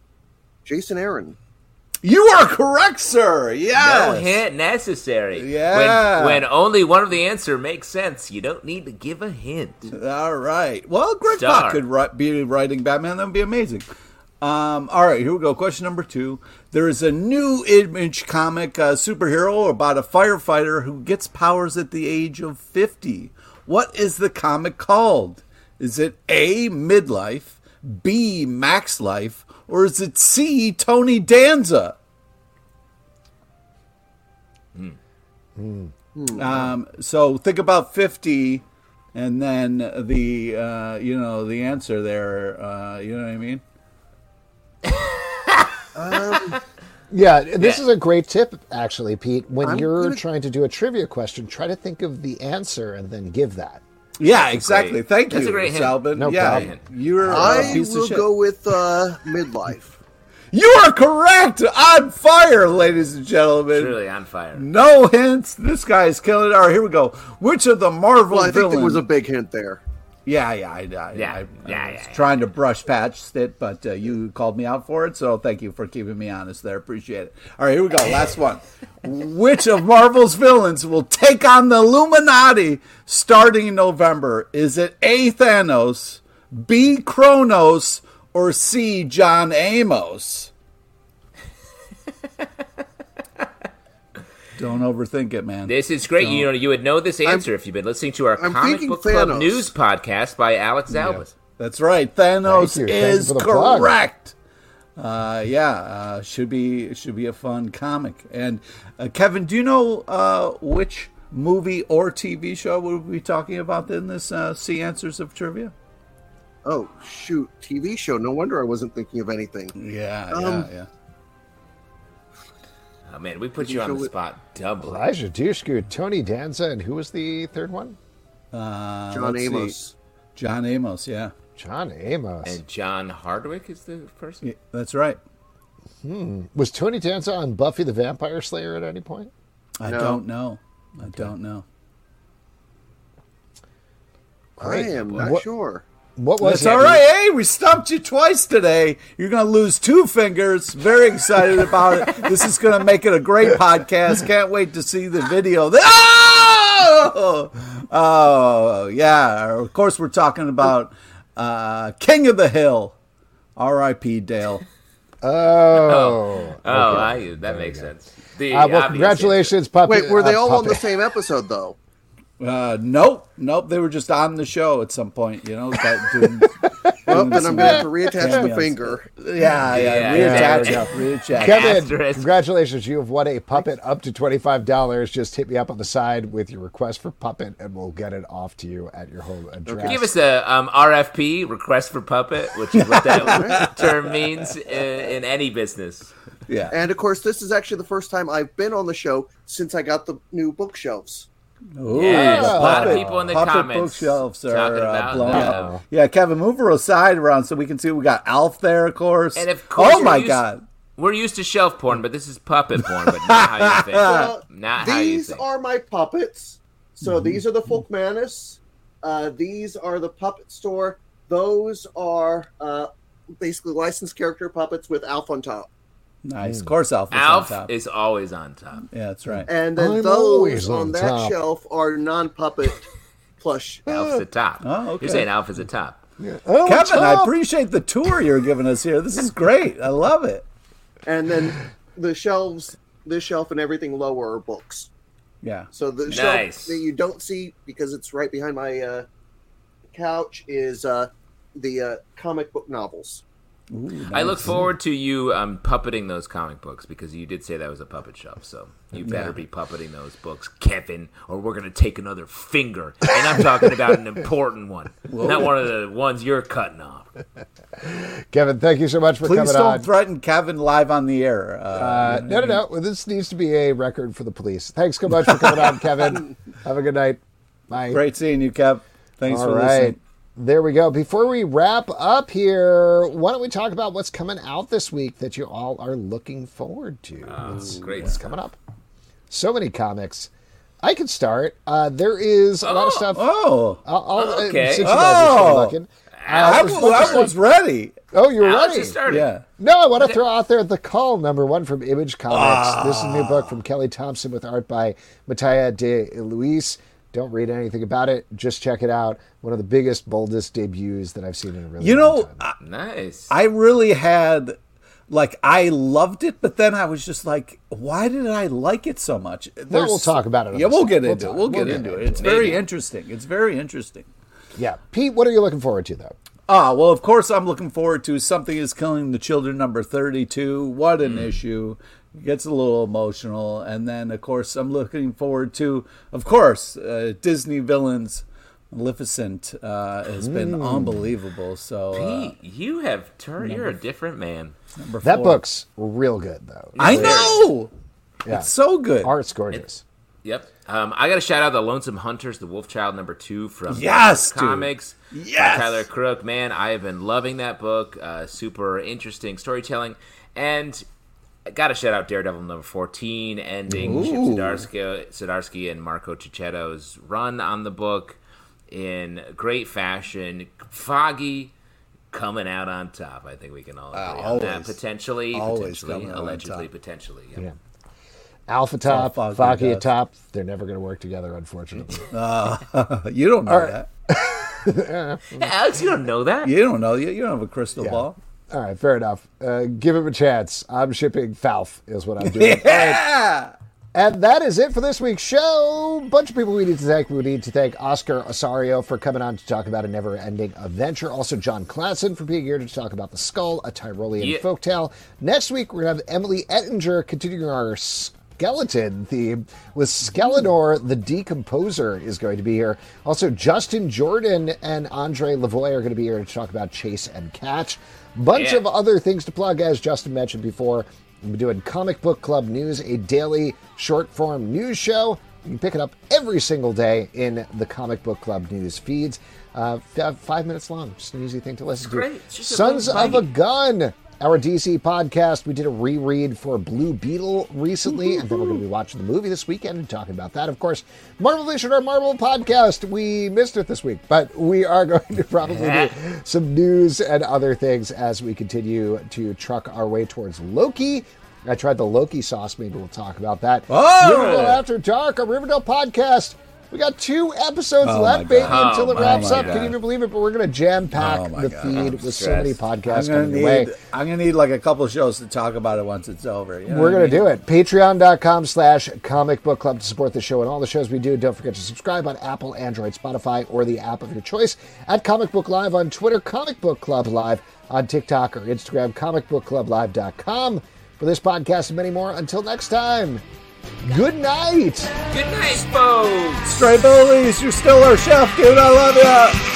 Jason Aaron. You are correct, sir. Yes. No hint necessary. Yeah. When, when only one of the answer makes sense, you don't need to give a hint. All right. Well, Greg Star. Pak could write, be writing Batman. That would be amazing. Um, all right, here we go. Question number two. There is a new Image comic uh, superhero about a firefighter who gets powers at the age of fifty. What is the comic called? Is it A, Midlife, B, Max Life, or is it C, Tony Danza? Hmm. Hmm. Um, so think about fifty, and then the uh, you know the answer there. Uh, you know what I mean? Um, Yeah, this Yeah. is a great tip, actually, Pete. When I'm you're gonna- trying to do a trivia question, try to think of the answer and then give that. Yeah, exactly. great- Thank that's you, a great hint. Salvin. No yeah, problem. you're a I piece of will shit. go with uh, Midlife. You are correct. On fire, ladies and gentlemen. Truly on fire. No hints. This guy is killing it. All right, here we go. Which of the Marvel Well, I think villains? there was a big hint there. Yeah, yeah, I, I, Yeah, I, I yeah, was yeah, yeah. trying to brush patch it, but uh, you called me out for it, so thank you for keeping me honest there. Appreciate it. All right, here we go. Last one. Which of Marvel's villains will take on the Illuminati starting in November? Is it A, Thanos, B, Kronos, or C, John Amos? Don't overthink it, man. This is great. Don't. You know, you would know this answer if you've been listening to our I'm Comic thinking Book Club Thanos. News podcast by Alex Zalbus. That's right. Thanos Thank you. Thank you is for the plug. correct. Uh, yeah, uh, should be should be a fun comic. And uh, Kevin, do you know uh, which movie or T V show we'll be talking about in this uh, C Answers of Trivia? Oh, shoot. T V show. No wonder I wasn't thinking of anything. Yeah, Um, yeah, yeah. Oh man, we put you on the spot doubly. Elijah Dushku, Tony Danza, and who was the third one? Uh, John let's see. Amos. John Amos, yeah. John Amos. And John Hardwick is the person. Yeah, that's right. Was Tony Danza on Buffy the Vampire Slayer at any point? I No. don't know. I don't know. Great. I am not What- sure. What was That's it? all right. Hey, we stumped you twice today. You're going to lose two fingers. Very excited about it. This is going to make it a great podcast. Can't wait to see the video. Oh, oh yeah. Of course, we're talking about uh, King of the Hill. R I P Dale. Oh. Oh, okay. I, that makes sense. The Uh, well, obvious congratulations, Puppet. Wait, were they uh, all on the Puppet. same episode though? Uh, nope, nope. They were just on the show at some point, you know. Got, doing, Well, doing then some I'm gonna have to reattach the cameos. finger. Yeah, yeah. Yeah, Reattach yeah. it. Reattach. Kevin, Asterisk. congratulations. You have won a Puppet up to twenty-five dollars. Just hit me up on the side with your request for Puppet, and we'll get it off to you at your home address. Give us a um, R F P, request for puppet, which is what that term means in, in any business. Yeah. And of course, this is actually the first time I've been on the show since I got the new bookshelves. Ooh, Yes, the a lot of puppet- people in the puppet comments bookshelves are talking uh, about blown that. up. Yeah, Kevin, move her aside around so we can see. We got Alf there, of course. And of course, oh my we're used- God. We're used to shelf porn, but this is puppet porn, but not how you think. Uh, Not how you these think. are my puppets. So these are the Folkmanis. Uh, these are the puppet store. Those are uh, basically licensed character puppets with Alf on top. Nice. Of course, Alf is on Alf top. is always on top. Yeah, that's right. And then I'm those always on, on that top. shelf are non-puppet plush. Alf's the top. Oh, okay. You're saying Alf is the top. Oh, Kevin, I top. appreciate the tour you're giving us here. This is great. I love it. And then the shelves, this shelf and everything lower are books. Yeah. So the Nice. shelf that you don't see because it's right behind my uh, couch is uh, the uh, comic book novels. Ooh, I look nice. forward to you um, puppeting those comic books because you did say that was a puppet shelf. So you better be puppeting those books, Kevin, or we're going to take another finger. And I'm talking about an important one, not one of the ones you're cutting off. Kevin, thank you so much for Please coming don't on. threaten Kevin live on the air. Uh, Uh, no, no, no. Well, this needs to be a record for the police. Thanks so much for coming on, Kevin. Have a good night. Bye. Great seeing you, Kev. Thanks All for right. listening. There we go. Before we wrap up here, why don't we talk about what's coming out this week that you all are looking forward to? What's, great what's stuff. coming up? So many comics. I can start. Uh, there is a lot of Oh, stuff. Oh, I'll, I'll, uh, okay. Since you guys are still Oh. looking. Uh, I, there's a was, bunch of I stuff- was ready. Oh, you're Alex ready. just started. Yeah. No, I want to throw out there The Call, number one from Image Comics. This is a new book from Kelly Thompson with art by Mattia de Luis. Don't read anything about it. Just check it out. One of the biggest, boldest debuts that I've seen in a really You long know, time. I, Nice. I really had, like, I loved it, but then I was just like, why did I like it so much? Well, we'll talk about it on Yeah, the we'll side. get We'll into talk. it. We'll We'll get get into into it. It's Maybe. very interesting. It's very interesting. Yeah. Pete, what are you looking forward to, though? Ah, well, of course, I'm looking forward to Something is Killing the Children, number thirty-two. What an issue. It gets a little emotional. And then, of course, I'm looking forward to, of course, uh, Disney Villains. Maleficent uh, has been unbelievable. So, uh, Pete, you have turned. You're a different man. number That four. book's real good, though. I know! Yeah. It's so good. Art's gorgeous. Yep. Um, I got to shout out the Lonesome Hunters, the Wolf Child number two from Yes, dude. Comics. by Yes. Tyler Crook. Man, I have been loving that book. Uh, super interesting storytelling. And I got to shout out Daredevil number fourteen, ending Chip Ooh. Zdarsky, Zdarsky and Marco Cicchetto's run on the book in great fashion. Foggy coming out on top. I think we can all agree Uh, on that. always. Potentially, Always potentially, coming out on allegedly, top. potentially. Yep. Yeah. Alpha top, Foggy Foggy does. at top. They're never going to work together, unfortunately. You don't know All right. that. Hey, Alex, you don't know that. You don't know. You, you don't have a crystal Yeah. ball. All right, fair enough. Uh, give him a chance. I'm shipping Falf is what I'm doing. All right. Yeah! And that is it for this week's show. Bunch of people we need to thank. We need to thank Oscar Osario for coming on to talk about a never-ending adventure. Also, John Klassen for being here to talk about The Skull, a Tyrolean Yeah. folktale. Next week, we're going to have Emily Ettinger continuing our skeleton theme with Skeletor the Decomposer is going to be here. Also, Justin Jordan and Andre Lavoie are going to be here to talk about Chase and Catch. Bunch Yeah. of other things to plug, as Justin mentioned before. We'll be doing Comic Book Club News, a daily short-form news show. You can pick it up every single day in the Comic Book Club news feeds. Uh, f- five minutes long, just an easy thing to listen to. great. It's just a Sons little of a bite. Gun our D C podcast. We did a reread for Blue Beetle recently, and then we're going to be watching the movie this weekend and talking about that. Of course, Marvel Vision, our Marvel podcast. We missed it this week, but we are going to probably do some news and other things as we continue to truck our way towards Loki. I tried the Loki sauce. Maybe we'll talk about that. Oh! Riverdale After Dark, our Riverdale podcast. We got two episodes Oh left, my baby, God. until it Oh wraps my up. Can God. you even believe it? But we're going to jam-pack Oh my the God. feed I'm with so many stressed. podcasts I'm gonna coming your way. need. I'm gonna need like a couple shows to talk about it once it's over. You know We're what I going to mean? do it. Patreon.com slash comic book club to support the show and all the shows we do. Don't forget to subscribe on Apple, Android, Spotify, or the app of your choice. At Comic Book Live on Twitter, Comic Book Club Live on TikTok or Instagram, comic book club live dot com. For this podcast and many more, until next time, good night. Good night, folks. Stray Bullies, you're still our chef, dude. I love ya.